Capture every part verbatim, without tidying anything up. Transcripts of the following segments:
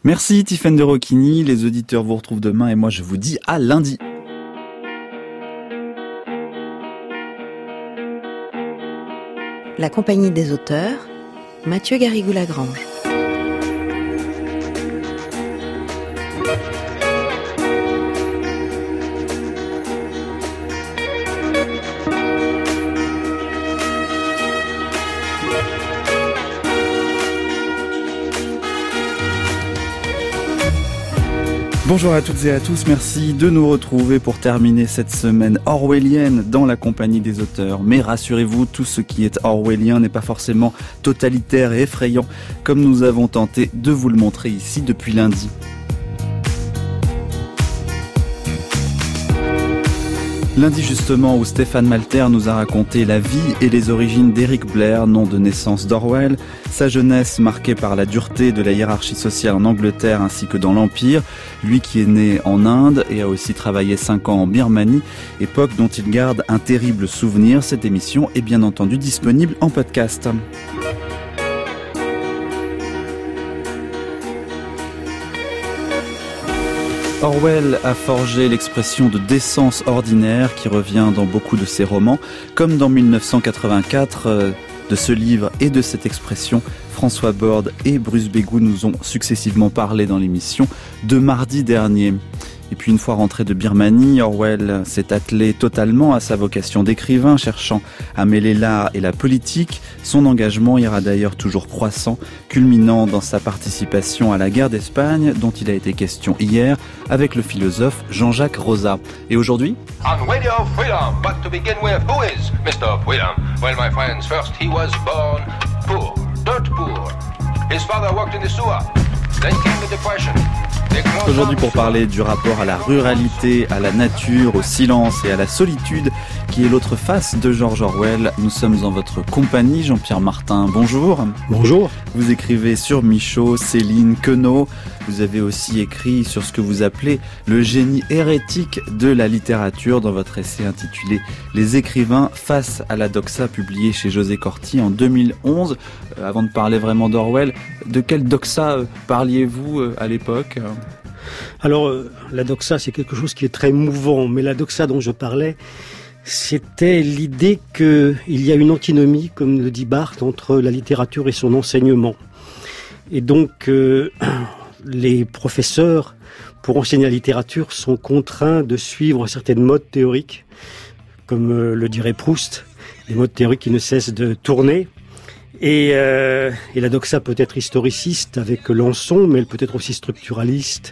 Merci Tiffaine de Rocchini, les auditeurs vous retrouvent demain et moi je vous dis à lundi. La compagnie des auteurs, Mathieu Garrigou-Lagrange. Bonjour à toutes et à tous, merci de nous retrouver pour terminer cette semaine orwellienne dans la compagnie des auteurs. Mais rassurez-vous, tout ce qui est orwellien n'est pas forcément totalitaire et effrayant, comme nous avons tenté de vous le montrer ici depuis lundi. Lundi justement où Stéphane Malter nous a raconté la vie et les origines d'Eric Blair, nom de naissance d'Orwell, sa jeunesse marquée par la dureté de la hiérarchie sociale en Angleterre ainsi que dans l'Empire, lui qui est né en Inde et a aussi travaillé cinq ans en Birmanie, époque dont il garde un terrible souvenir. Cette émission est bien entendu disponible en podcast. Orwell a forgé l'expression de décence ordinaire qui revient dans beaucoup de ses romans, comme dans mille neuf cent quatre-vingt-quatre. Euh, de ce livre et de cette expression, François Borde et Bruce Bégou nous ont successivement parlé dans l'émission de mardi dernier. Et puis une fois rentré de Birmanie, Orwell s'est attelé totalement à sa vocation d'écrivain, cherchant à mêler l'art et la politique. Son engagement ira d'ailleurs toujours croissant, culminant dans sa participation à la guerre d'Espagne, dont il a été question hier, avec le philosophe Jean-Jacques Rosa. Et aujourd'hui ? On Radio Freedom, but to begin with, who is Mister Freedom? Well, my friends, first he was born poor, dirt poor. His father worked in the sewer. Then came the depression. Aujourd'hui pour parler du rapport à la ruralité, à la nature, au silence et à la solitude, qui est l'autre face de George Orwell, nous sommes en votre compagnie. Jean-Pierre Martin, bonjour. Bonjour. Vous écrivez sur Michaud, Céline, Queneau. Vous avez aussi écrit sur ce que vous appelez le génie hérétique de la littérature dans votre essai intitulé « Les écrivains face à la doxa » publié chez José Corti en deux mille onze. Euh, avant de parler vraiment d'Orwell, de quelle doxa euh, parliez-vous euh, à l'époque ? Alors, euh, la doxa, c'est quelque chose qui est très mouvant, mais la doxa dont je parlais, c'était l'idée qu'il y a une antinomie, comme le dit Barthes, entre la littérature et son enseignement. Et donc, euh, les professeurs, pour enseigner la littérature, sont contraints de suivre certaines modes théoriques, comme euh, le dirait Proust, des modes théoriques qui ne cessent de tourner. Et, euh, et la doxa peut être historiciste avec Lançon, mais elle peut être aussi structuraliste.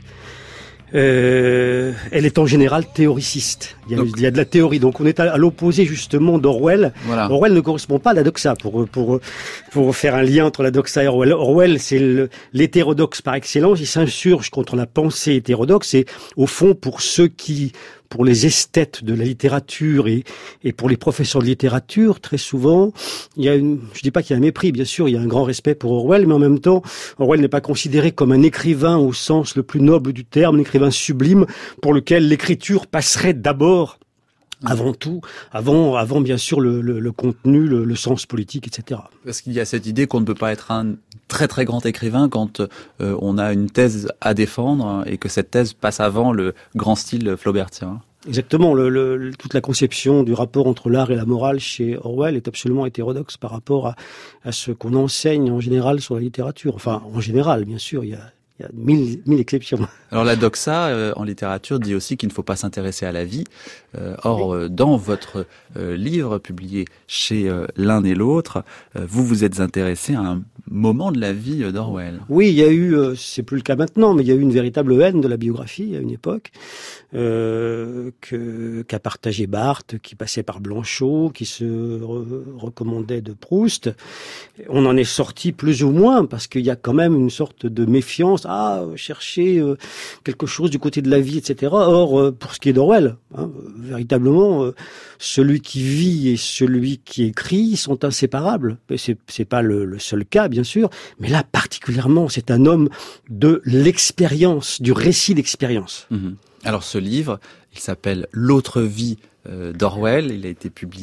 Euh, elle est en général théoriciste. Il y, a, donc, il y a de la théorie. Donc on est à, à l'opposé justement d'Orwell. Voilà. Orwell ne correspond pas à la doxa. Pour, pour, pour faire un lien entre la doxa et Orwell. Orwell, c'est le, l'hétérodoxe par excellence. Il s'insurge contre la pensée hétérodoxe. Et au fond, pour ceux qui... pour les esthètes de la littérature et, et pour les professeurs de littérature, très souvent, il y a une, je dis pas qu'il y a un mépris, bien sûr, il y a un grand respect pour Orwell, mais en même temps, Orwell n'est pas considéré comme un écrivain au sens le plus noble du terme, un écrivain sublime pour lequel l'écriture passerait d'abord, avant tout, avant, avant bien sûr le, le, le contenu, le, le sens politique, et cetera. Parce qu'il y a cette idée qu'on ne peut pas être un très très grand écrivain quand euh, on a une thèse à défendre et que cette thèse passe avant le grand style flaubertien. Exactement. Le, le, toute la conception du rapport entre l'art et la morale chez Orwell est absolument hétérodoxe par rapport à, à ce qu'on enseigne en général sur la littérature. Enfin, en général, bien sûr, il y a Il y a mille, mille exceptions. Alors la doxa, euh, en littérature, dit aussi qu'il ne faut pas s'intéresser à la vie. Euh, or, euh, dans votre euh, livre publié chez euh, l'un et l'autre, euh, vous vous êtes intéressé à un moment de la vie d'Orwell. Oui, il y a eu, euh, c'est plus le cas maintenant, mais il y a eu une véritable haine de la biographie à une époque, euh, que, qu'a partagé Barthes, qui passait par Blanchot, qui se re- recommandait de Proust. On en est sorti plus ou moins, parce qu'il y a quand même une sorte de méfiance, ah, chercher euh, quelque chose du côté de la vie, et cetera. Or, euh, pour ce qui est d'Orwell, hein, véritablement, euh, celui qui vit et celui qui écrit sont inséparables. C'est, c'est pas le, le seul cas, bien sûr, mais là, particulièrement, c'est un homme de l'expérience, du récit d'expérience. Mmh. Alors, ce livre, il s'appelle « L'autre vie » euh, d'Orwell. Il a été publié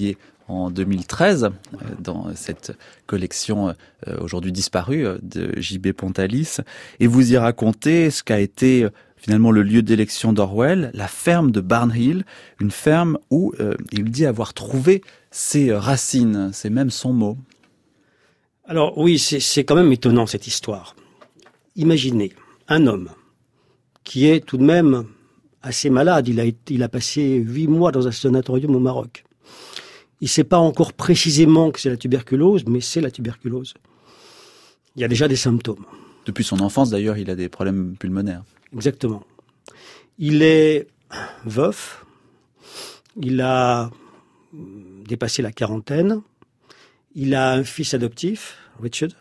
en deux mille treize, euh, dans cette collection euh, aujourd'hui disparue de J B Pontalis. Et vous y racontez ce qu'a été euh, finalement le lieu d'élection d'Orwell, la ferme de Barnhill, une ferme où euh, il dit avoir trouvé ses racines, c'est même son mot. Alors oui, c'est, c'est quand même étonnant cette histoire. Imaginez un homme qui est tout de même assez malade. Il a, été, il a passé huit mois dans un sanatorium au Maroc. Il ne sait pas encore précisément que c'est la tuberculose, mais c'est la tuberculose. Il y a déjà des symptômes. Depuis son enfance, d'ailleurs, il a des problèmes pulmonaires. Exactement. Il est veuf. Il a dépassé la quarantaine. Il a un fils adoptif, Richard.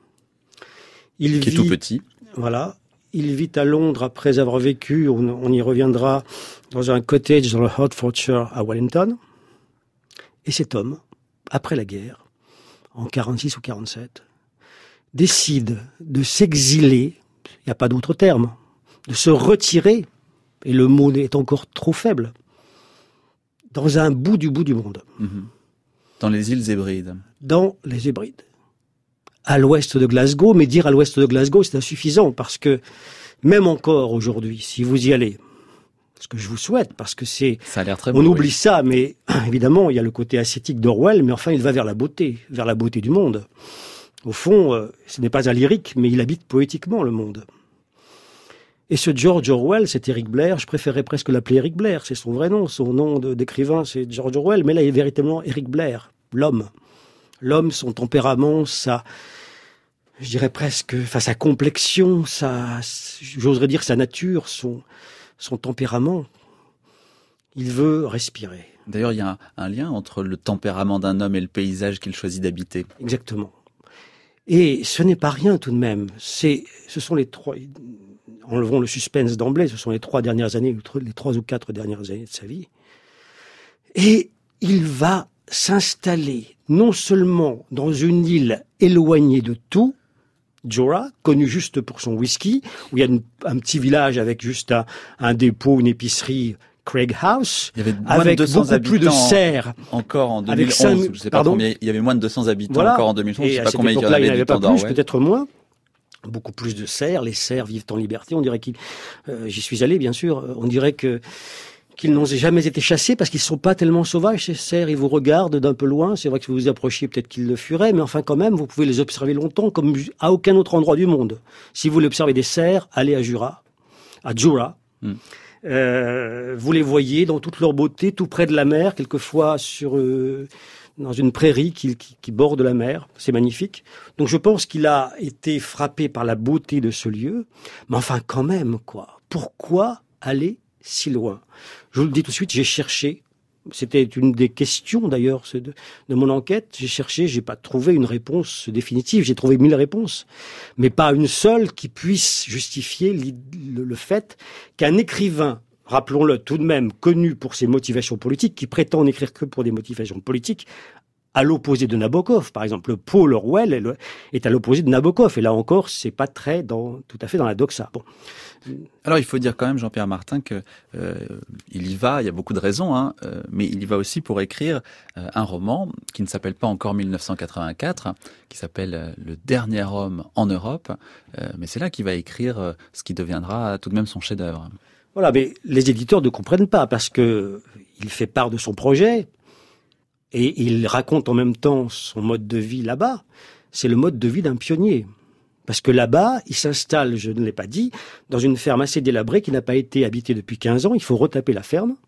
Il qui vit, est tout petit. Voilà. Il vit à Londres après avoir vécu, on, on y reviendra, dans un cottage dans le Hertfordshire à Wellington. Et cet homme, après la guerre, en quarante-six ou quarante-sept, décide de s'exiler, il n'y a pas d'autre terme, de se retirer, et le mot est encore trop faible, dans un bout du bout du monde. Mmh. Dans les îles Hébrides. Dans les Hébrides. À l'ouest de Glasgow, mais dire à l'ouest de Glasgow, c'est insuffisant, parce que même encore aujourd'hui, si vous y allez, ce que je vous souhaite, parce que c'est... Ça a l'air très beau, on beau, oublie oui. ça, mais évidemment, il y a le côté ascétique d'Orwell, mais enfin, il va vers la beauté, vers la beauté du monde. Au fond, euh, ce n'est pas un lyrique, mais il habite poétiquement le monde. Et ce George Orwell, c'est Eric Blair, je préférais presque l'appeler Eric Blair, c'est son vrai nom, son nom de, d'écrivain, c'est George Orwell, mais là, il est véritablement Eric Blair, l'homme. L'homme, son tempérament, sa... je dirais presque, enfin, sa complexion, sa, j'oserais dire sa nature, son, son tempérament. Il veut respirer. D'ailleurs, il y a un, un lien entre le tempérament d'un homme et le paysage qu'il choisit d'habiter. Exactement. Et ce n'est pas rien tout de même. C'est, ce sont les trois, enlevons le suspense d'emblée, ce sont les trois dernières années, les trois ou quatre dernières années de sa vie. Et il va s'installer non seulement dans une île éloignée de tout, Jura, connu juste pour son whisky, où il y a une, un petit village avec juste un, un dépôt, une épicerie, Craig House, il y avait avec beaucoup plus de serres. Encore en deux mille onze, cinq... je sais pas combien, il y avait moins de deux cents habitants voilà. Encore en deux mille onze, et je sais à pas cette combien il y en époque-là, avait, il n'y en avait pas plus, peut-être moins. Beaucoup plus de cerfs, les cerfs vivent en liberté, on dirait qu'ils, euh, j'y suis allé bien sûr, on dirait que qu'ils n'ont jamais été chassés parce qu'ils ne sont pas tellement sauvages, ces cerfs. Ils vous regardent d'un peu loin. C'est vrai que si vous vous approchiez, peut-être qu'ils le feraient, mais enfin quand même, vous pouvez les observer longtemps comme à aucun autre endroit du monde. Si vous voulez observer des cerfs, allez à Jura, à Jura. Mm. Euh, vous les voyez dans toute leur beauté, tout près de la mer, quelquefois sur euh, dans une prairie qui, qui, qui borde la mer. C'est magnifique. Donc je pense qu'il a été frappé par la beauté de ce lieu. Mais enfin quand même, quoi. Pourquoi aller si loin? Je vous le dis tout de suite, j'ai cherché. C'était une des questions d'ailleurs de, de mon enquête. J'ai cherché, j'ai pas trouvé une réponse définitive. J'ai trouvé mille réponses, mais pas une seule qui puisse justifier le, le fait qu'un écrivain, rappelons-le tout de même, connu pour ses motivations politiques, qui prétend n'écrire que pour des motivations politiques, à l'opposé de Nabokov, par exemple, Paul Orwell est à l'opposé de Nabokov, et là encore, c'est pas très dans, tout à fait dans la doxa. Bon. Alors, il faut dire quand même, Jean-Pierre Martin, que euh, il y va, il y a beaucoup de raisons, hein, euh, mais il y va aussi pour écrire euh, un roman qui ne s'appelle pas encore mille neuf cent quatre-vingt-quatre, qui s'appelle euh, Le dernier homme en Europe, euh, mais c'est là qu'il va écrire euh, ce qui deviendra tout de même son chef-d'œuvre. Voilà, mais les éditeurs ne comprennent pas, parce que il fait part de son projet, et il raconte en même temps son mode de vie là-bas. C'est le mode de vie d'un pionnier. Parce que là-bas, il s'installe, je ne l'ai pas dit, dans une ferme assez délabrée qui n'a pas été habitée depuis quinze ans. Il faut retaper la ferme.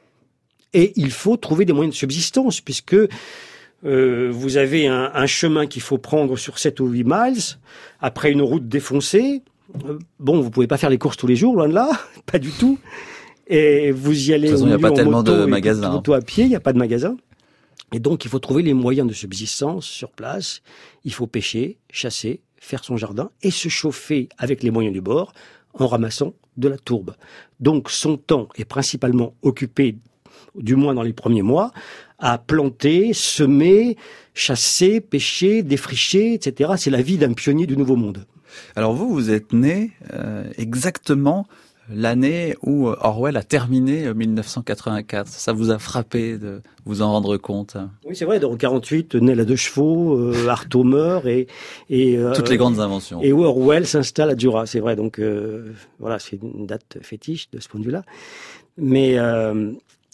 Et il faut trouver des moyens de subsistance, puisque euh, vous avez un, un chemin qu'il faut prendre sur sept ou huit miles, après une route défoncée. Euh, bon, vous pouvez pas faire les courses tous les jours, loin de là, pas du tout. Et vous y allez de toute façon, il n'y a pas tellement moto, de magasins. Moto à pied, il n'y a pas de magasin. Et donc, il faut trouver les moyens de subsistance sur place. Il faut pêcher, chasser, faire son jardin et se chauffer avec les moyens du bord en ramassant de la tourbe. Donc, son temps est principalement occupé, du moins dans les premiers mois, à planter, semer, chasser, pêcher, défricher, et cetera. C'est la vie d'un pionnier du Nouveau Monde. Alors vous, vous êtes né euh, exactement l'année où Orwell a terminé mille neuf cent quatre-vingt-quatre. Ça vous a frappé de vous en rendre compte? Oui, c'est vrai. En quarante-huit, naît la deux chevaux, euh, Artaud meurt et et euh, toutes les grandes inventions. Et Orwell s'installe à Jura. C'est vrai. Donc euh, voilà, c'est une date fétiche de ce point de vue-là. Mais euh,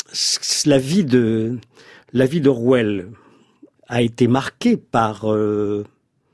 la vie de la vie d'Orwell a été marquée par euh,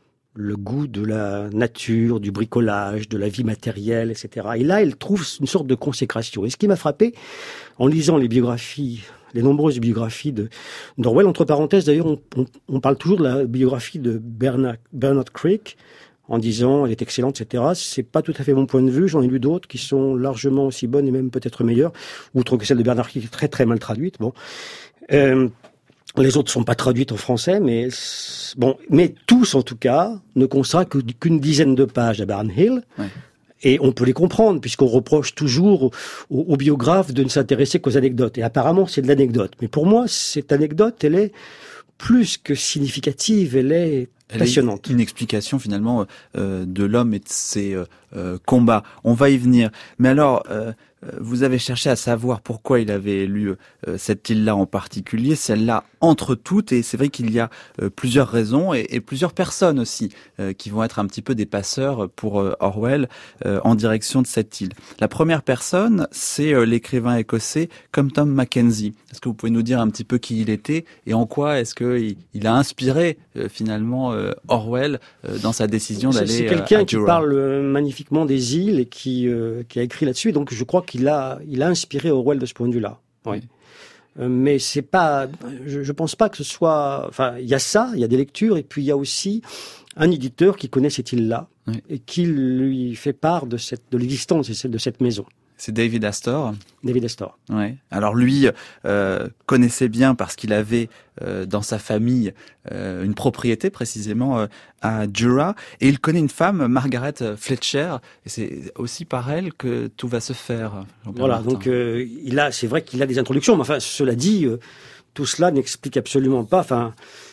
le goût de la nature, du bricolage, de la vie matérielle, et cetera. Et là, elle trouve une sorte de consécration. Et ce qui m'a frappé, en lisant les biographies, les nombreuses biographies de d'Orwell, entre parenthèses, d'ailleurs, on, on, on parle toujours de la biographie de Bernard, Bernard Crick, en disant elle est excellente, et cetera. C'est pas tout à fait mon point de vue. J'en ai lu d'autres qui sont largement aussi bonnes et même peut-être meilleures, outre que celle de Bernard Crick est très très mal traduite. Bon. Euh, Les autres sont pas traduites en français, mais bon, mais tous en tout cas ne consacrent qu'une dizaine de pages à Barnhill, ouais. Et on peut les comprendre puisqu'on reproche toujours aux, aux biographes de ne s'intéresser qu'aux anecdotes. Et apparemment, c'est de l'anecdote. Mais pour moi, cette anecdote, elle est plus que significative, elle est elle passionnante. Est une explication finalement euh, de l'homme et de ses euh, combats. On va y venir. Mais alors. Euh, Vous avez cherché à savoir pourquoi il avait élu euh, cette île-là en particulier, celle-là entre toutes, et c'est vrai qu'il y a euh, plusieurs raisons et, et plusieurs personnes aussi euh, qui vont être un petit peu des passeurs pour euh, Orwell euh, en direction de cette île. La première personne, c'est euh, l'écrivain écossais Compton Mackenzie. Est-ce que vous pouvez nous dire un petit peu qui il était et en quoi est-ce qu'il il a inspiré euh, finalement euh, Orwell euh, dans sa décision d'aller C'est quelqu'un euh, à qui Jura. parle euh, magnifiquement des îles et qui, euh, qui a écrit là-dessus, donc je crois qu'il a, il a inspiré Orwell de ce point de vue-là. Oui. Euh, mais c'est pas, je, je pense pas que ce soit, enfin, il y a ça, il y a des lectures, et puis il y a aussi un éditeur qui connaît cette île-là, oui. Et qui lui fait part de cette, de l'existence de cette maison. C'est David Astor. David Astor. Ouais. Alors lui euh, connaissait bien parce qu'il avait euh, dans sa famille euh, une propriété précisément euh, à Jura, et il connaît une femme, Margaret Fletcher, et c'est aussi par elle que tout va se faire. Voilà. Martin. Donc euh, il a, c'est vrai qu'il a des introductions, mais enfin cela dit, euh, tout cela n'explique absolument pas. Enfin,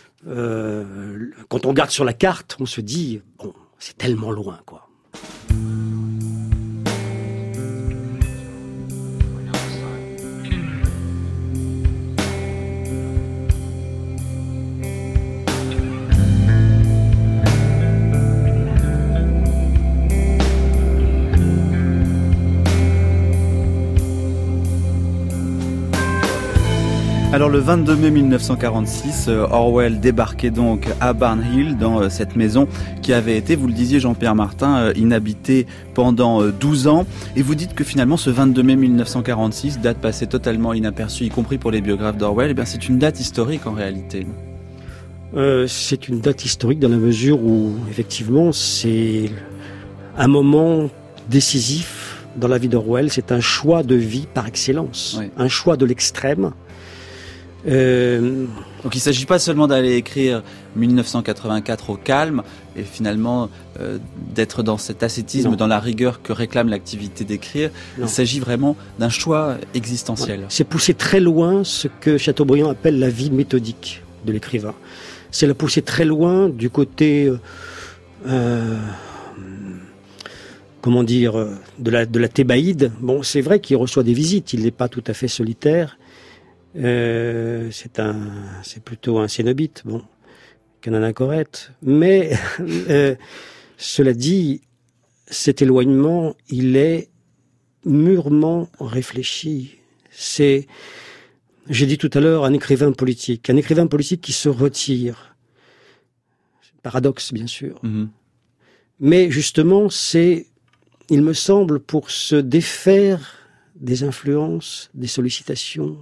euh, quand on regarde sur la carte, on se dit bon, c'est tellement loin, quoi. Alors le vingt-deux mai mille neuf cent quarante-six, Orwell débarquait donc à Barnhill, dans cette maison qui avait été, vous le disiez Jean-Pierre Martin, inhabitée pendant douze ans. Et vous dites que finalement ce vingt-deux mai mille neuf cent quarante-six, date passée totalement inaperçue, y compris pour les biographes d'Orwell, eh bien c'est une date historique en réalité. Euh, c'est une date historique dans la mesure où effectivement c'est un moment décisif dans la vie d'Orwell. C'est un choix de vie par excellence, oui. Un choix de l'extrême. Euh... Donc il ne s'agit pas seulement d'aller écrire mille neuf cent quatre-vingt-quatre au calme et finalement euh, d'être dans cet ascétisme, non. Dans la rigueur que réclame l'activité d'écrire. Non. Il s'agit vraiment d'un choix existentiel. Ouais. C'est pousser très loin ce que Chateaubriand appelle la vie méthodique de l'écrivain. C'est la pousser très loin du côté, euh, comment dire, de la, de la thébaïde. Bon, c'est vrai qu'il reçoit des visites, il n'est pas tout à fait solitaire. Euh, c'est un, c'est plutôt un cénobite, bon, qu'un anachorète. Mais euh, cela dit, cet éloignement, il est mûrement réfléchi. C'est, j'ai dit tout à l'heure, un écrivain politique, un écrivain politique qui se retire. Paradoxe, bien sûr. Mm-hmm. Mais justement, c'est, il me semble, pour se défaire des influences, des sollicitations.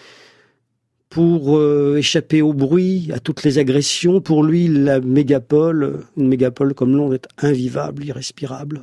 Pour euh, échapper au bruit, à toutes les agressions, pour lui, la mégapole, une mégapole comme Londres est invivable, irrespirable.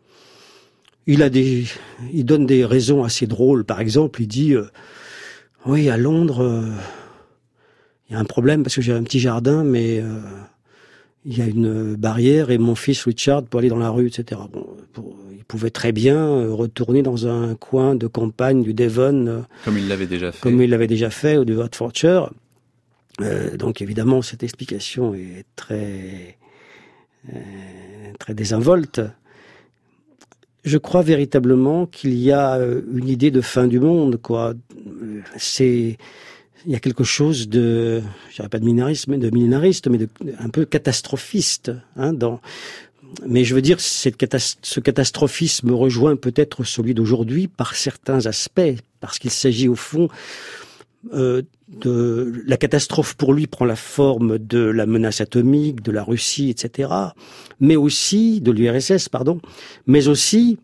Il a des, il donne des raisons assez drôles. Par exemple, il dit, euh, oui, à Londres, euh, il y a un problème parce que j'ai un petit jardin, mais euh, il y a une barrière et mon fils Richard peut aller dans la rue, et cetera. Bon, pour, il pouvait très bien retourner dans un coin de campagne du Devon. Comme il l'avait déjà fait. Comme il l'avait déjà fait, ou du Hertfordshire. Euh, donc évidemment, cette explication est très, euh, très désinvolte. je crois véritablement qu'il y a une idée de fin du monde, quoi. C'est, il y a quelque chose de, je dirais pas de millénariste, mais de millénariste, mais de, un peu catastrophiste, hein, dans, mais je veux dire, cette catas- ce catastrophisme rejoint peut-être celui d'aujourd'hui par certains aspects, parce qu'il s'agit au fond, euh, de, la catastrophe pour lui prend la forme de la menace atomique, de la Russie, et cetera, mais aussi, de l'U R S S, pardon, mais aussi,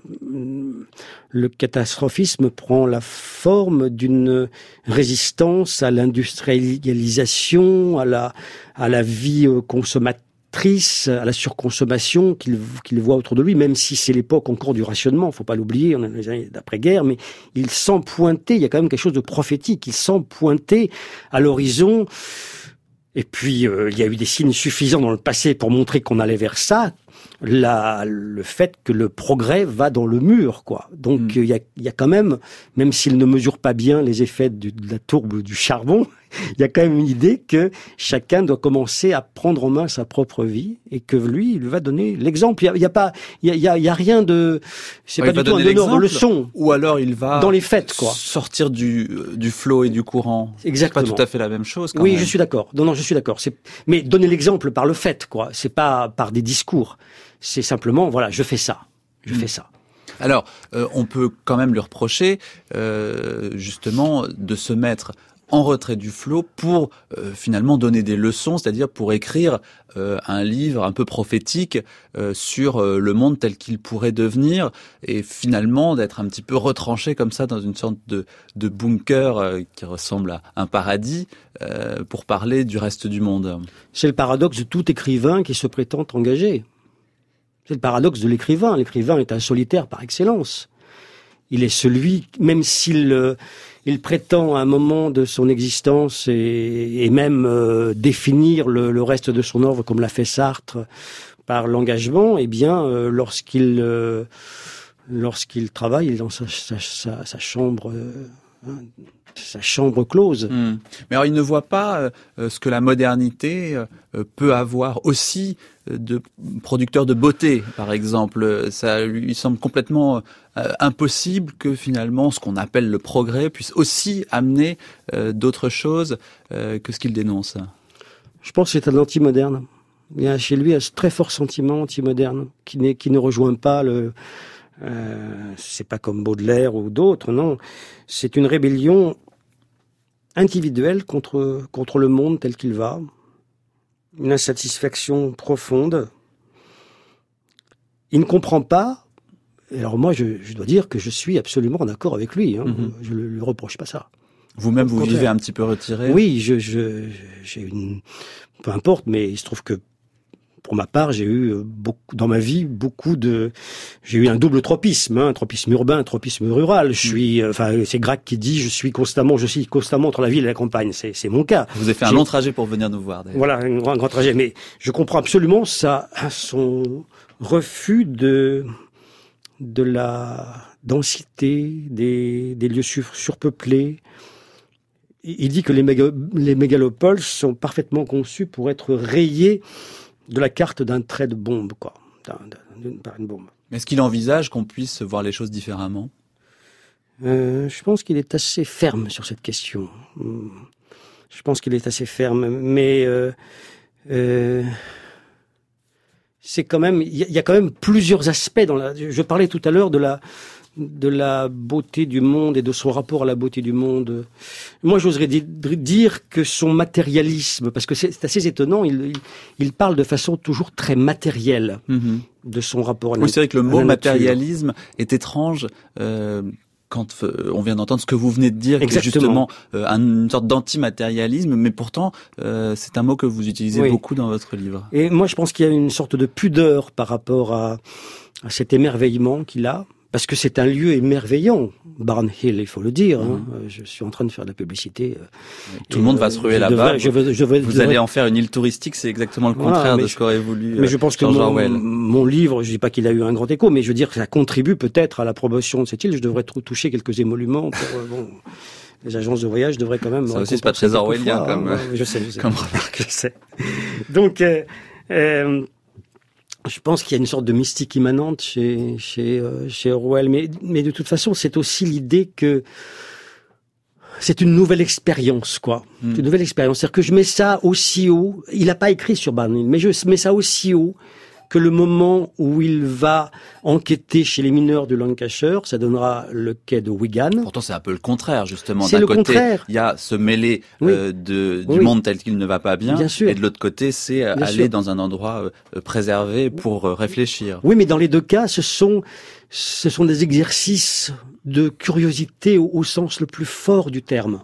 le catastrophisme prend la forme d'une résistance à l'industrialisation, à la, à la vie consommatrice, à la surconsommation qu'il, qu'il voit autour de lui, même si c'est l'époque encore du rationnement, faut pas l'oublier, on est dans les années d'après-guerre, mais il sent pointer, il y a quand même quelque chose de prophétique, il sent pointer à l'horizon. Et puis, euh, il y a eu des signes suffisants dans le passé pour montrer qu'on allait vers ça. La, le fait que le progrès va dans le mur, quoi. Donc, mmh. il y a, il y a quand même, même s'il ne mesure pas bien les effets du, de la tourbe du charbon, il y a quand même une idée que chacun doit commencer à prendre en main sa propre vie et que lui, il va donner l'exemple. Il y a, il y a pas, il y a, il y a rien de, c'est ouais, pas du tout un donneur de leçons. Ou alors il va dans les faits, quoi. Sortir du du flot et du courant. Exactement. C'est pas tout à fait la même chose. Quand oui, même. je suis d'accord. Non, non, je suis d'accord. C'est, mais donner l'exemple par le fait, quoi. C'est pas par des discours. C'est simplement, voilà, je fais ça, je mmh. fais ça. Alors, euh, on peut quand même lui reprocher, euh, justement, de se mettre en retrait du flot pour euh, finalement donner des leçons, c'est-à-dire pour écrire euh, un livre un peu prophétique euh, sur euh, le monde tel qu'il pourrait devenir, et finalement d'être un petit peu retranché comme ça dans une sorte de, de bunker euh, qui ressemble à un paradis euh, pour parler du reste du monde. C'est le paradoxe de tout écrivain qui se prétend engagé. C'est le paradoxe de l'écrivain. L'écrivain est un solitaire par excellence. Il est celui, même s'il euh, il prétend à un moment de son existence et, et même euh, définir le, le reste de son œuvre, comme l'a fait Sartre, par l'engagement, eh bien, euh, lorsqu'il euh, lorsqu'il travaille, il est dans sa, sa, sa, sa chambre. Euh, hein, sa chambre close. Mmh. Mais alors, il ne voit pas euh, ce que la modernité euh, peut avoir aussi euh, de producteurs de beauté, par exemple. Ça lui semble complètement euh, impossible que finalement ce qu'on appelle le progrès puisse aussi amener euh, d'autres choses euh, que ce qu'il dénonce. Je pense que c'est un anti-moderne. Il y a chez lui un très fort sentiment anti-moderne qui, n'est, qui ne rejoint pas le... Euh, c'est pas comme Baudelaire ou d'autres, non. C'est une rébellion individuelle contre, contre le monde tel qu'il va. Une insatisfaction profonde. Il ne comprend pas. Alors moi, je, je dois dire que je suis absolument en accord avec lui. Hein. Mm-hmm. Je ne lui reproche pas ça. Vous-même, vous vivez un petit peu retiré ? Oui, je, je, j'ai une... Peu importe, mais il se trouve que pour ma part, j'ai eu beaucoup, dans ma vie beaucoup de, j'ai eu un double tropisme, hein, un tropisme urbain, un tropisme rural. Je suis, enfin, c'est Gracq qui dit, je suis constamment, je suis constamment entre la ville et la campagne. C'est, c'est mon cas. Vous avez fait un j'ai... long trajet pour venir nous voir, d'ailleurs. Voilà, un grand, grand trajet. Mais je comprends absolument ça, son refus de, de la densité des, des lieux sur, surpeuplés. Il dit que les, méga, les mégalopoles sont parfaitement conçus pour être rayés de la carte d'un trait de bombe, quoi, d'un, d'un, par une bombe. Est-ce qu'il envisage qu'on puisse voir les choses différemment ? euh, Je pense qu'il est assez ferme sur cette question. Je pense qu'il est assez ferme, mais euh, euh, c'est quand même, il y, y a quand même plusieurs aspects dans la. Je parlais tout à l'heure de la de la beauté du monde et de son rapport à la beauté du monde. Moi, j'oserais di- dire que son matérialisme, parce que c'est, c'est assez étonnant, il, il, il parle de façon toujours très matérielle mmh. de son rapport à la nature. Oui, c'est vrai que le mot matérialisme est étrange. Euh, quand euh, on vient d'entendre ce que vous venez de dire, qui est justement euh, une sorte d'antimatérialisme, mais pourtant, euh, c'est un mot que vous utilisez oui. beaucoup dans votre livre. Et moi, je pense qu'il y a une sorte de pudeur par rapport à, à cet émerveillement qu'il a. Parce que c'est un lieu émerveillant, Barnhill, il faut le dire. Hein. Mmh. Je suis en train de faire de la publicité. Oui, tout le monde va se ruer là-bas. Devrais, je veux, je veux, vous devrais... allez en faire une île touristique, c'est exactement le contraire voilà, de ce qu'aurait voulu Mais je pense George que mon, Orwell. mon livre, je dis pas qu'il a eu un grand écho, mais je veux dire que ça contribue peut-être à la promotion de cette île. Je devrais toucher quelques émoluments pour... Euh, bon, les agences de voyage devraient quand même... Ça aussi, c'est pas très orwellien comme... Hein. Je sais, je sais. Comme remarque. Je sais. Donc... Euh, euh, je pense qu'il y a une sorte de mystique immanente chez chez euh, chez Orwell, mais mais de toute façon, c'est aussi l'idée que c'est une nouvelle expérience, quoi. Mm. Une nouvelle expérience. C'est-à-dire que je mets ça aussi haut. Il n'a pas écrit sur Barney, mais je mets ça aussi haut que le moment où il va enquêter chez les mineurs de Lancashire, ça donnera le quai de Wigan. Pourtant, c'est un peu le contraire, justement. C'est D'un le côté, contraire. il y a se mêler oui. euh, de, du oui. monde tel qu'il ne va pas bien, bien sûr. Et de l'autre côté, c'est bien aller sûr. Dans un endroit euh, préservé pour euh, réfléchir. Oui, mais dans les deux cas, ce sont, ce sont des exercices de curiosité au, au sens le plus fort du terme.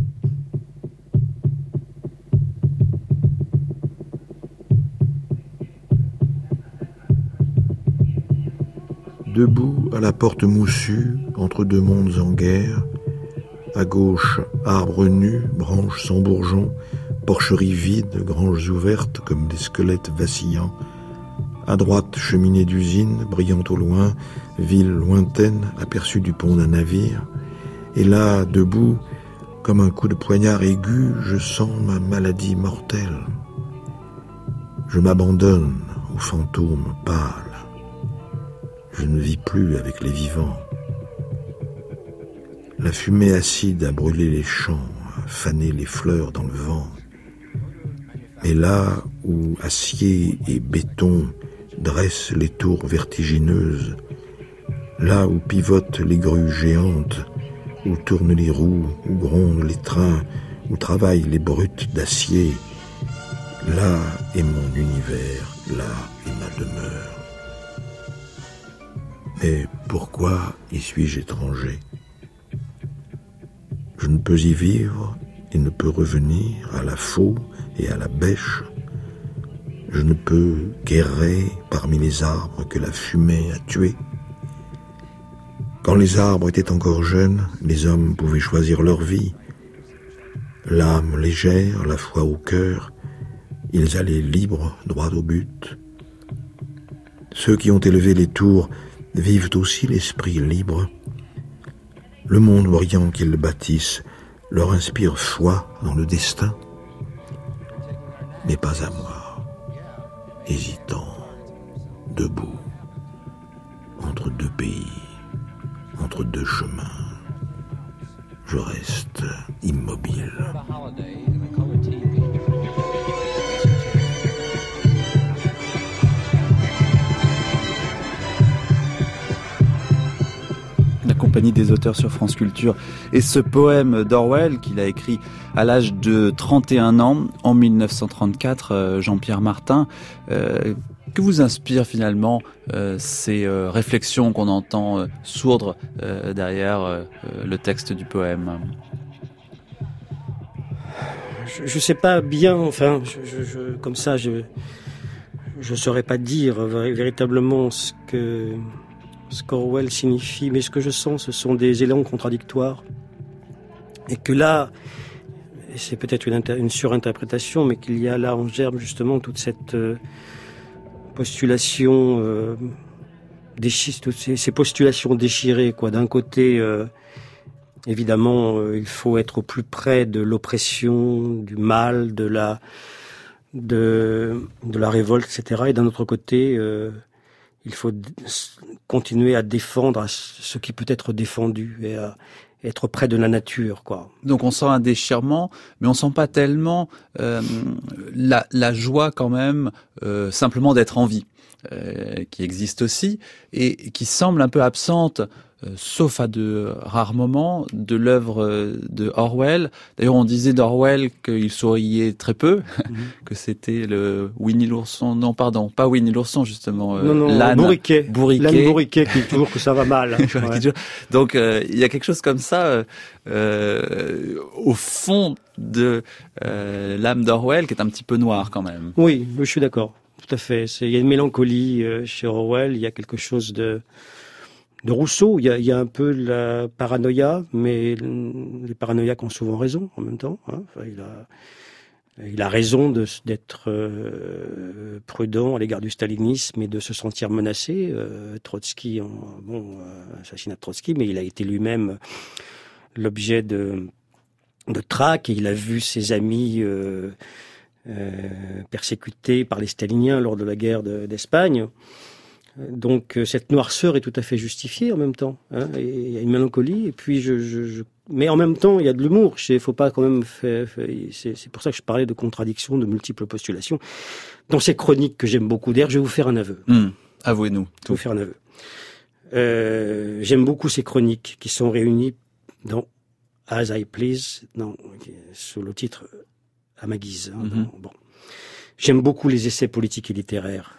Debout à la porte moussue, entre deux mondes en guerre, à gauche, arbres nus, branches sans bourgeons, porcheries vides, granges ouvertes comme des squelettes vacillants, à droite, cheminée d'usine, brillant au loin, ville lointaine, aperçue du pont d'un navire, et là, debout, comme un coup de poignard aigu, je sens ma maladie mortelle. Je m'abandonne aux fantômes pâles. Je ne vis plus avec les vivants. La fumée acide a brûlé les champs, a fané les fleurs dans le vent. Mais là où acier et béton dressent les tours vertigineuses, là où pivotent les grues géantes, où tournent les roues, où grondent les trains, où travaillent les brutes d'acier, là est mon univers, là est ma demeure. Mais pourquoi y suis-je étranger ? Je ne peux y vivre et ne peux revenir à la faux et à la bêche. Je ne peux qu'errer parmi les arbres que la fumée a tués. Quand les arbres étaient encore jeunes, les hommes pouvaient choisir leur vie. L'âme légère, la foi au cœur, ils allaient libres, droit au but. Ceux qui ont élevé les tours vivent aussi l'esprit libre. Le monde brillant qu'ils bâtissent leur inspire foi dans le destin. Mais pas à moi, hésitant, debout, entre deux pays, entre deux chemins. Je reste immobile. Compagnie des auteurs sur France Culture et ce poème d'Orwell qu'il a écrit à l'âge de trente et un ans en mille neuf cent trente-quatre, euh, Jean-Pierre Martin. Euh, que vous inspire finalement euh, ces euh, réflexions qu'on entend euh, sourdre euh, derrière euh, le texte du poème ? Je ne sais pas bien, enfin, je, je, je, comme ça, je je saurais pas dire véritablement ce que ce qu'Orwell signifie, mais ce que je sens, ce sont des élans contradictoires. Et que là, c'est peut-être une, inter- une surinterprétation, mais qu'il y a là en germe justement toute cette euh, postulation, euh, déchi- toutes ces, ces postulations déchirées, quoi. D'un côté, euh, évidemment, euh, il faut être au plus près de l'oppression, du mal, de la, de, de la révolte, et cetera. Et d'un autre côté, euh, il faut d- continuer à défendre ce qui peut être défendu et à être près de la nature, quoi. Donc on sent un déchirement, mais on sent pas tellement euh, la, la joie quand même euh, simplement d'être en vie, euh, qui existe aussi et qui semble un peu absente. Euh, sauf à de rares moments, de l'œuvre de Orwell. D'ailleurs, on disait d'Orwell qu'il souriait très peu, mmh. que c'était le Winnie l'ourson. Non, pardon, pas Winnie l'ourson, justement. Non, non, l'âne bourriquet. Bourriquet. L'âne bourriquet qui dit toujours que ça va mal. Ouais. Donc, euh, il y a quelque chose comme ça euh, au fond de euh, l'âme d'Orwell qui est un petit peu noire quand même. Oui, je suis d'accord. Tout à fait. C'est, il y a une mélancolie euh, chez Orwell. Il y a quelque chose de De Rousseau, il y, a, il y a un peu la paranoïa, mais les paranoïaques ont souvent raison en même temps. Hein. Enfin, il a, il a raison de, d'être euh, prudent à l'égard du stalinisme et de se sentir menacé. Euh, Trotsky, en, bon, euh, assassinat de Trotsky, mais il a été lui-même l'objet de, de traques et il a vu ses amis euh, euh, persécuté par les staliniens lors de la guerre de, d'Espagne. Donc cette noirceur est tout à fait justifiée en même temps. Hein, et il y a une mélancolie, et puis je, je, je... mais en même temps il y a de l'humour. Il faut pas quand même faire. C'est, c'est pour ça que je parlais de contradictions, de multiples postulations. Dans ces chroniques que j'aime beaucoup, d'ailleurs, je vais vous faire un aveu. Mmh. Avouez-nous. Je vais vous faire un aveu. Euh, j'aime beaucoup ces chroniques qui sont réunies dans As I Please, dans, sous le titre à ma guise. Hein, mmh. Bon, j'aime beaucoup les essais politiques et littéraires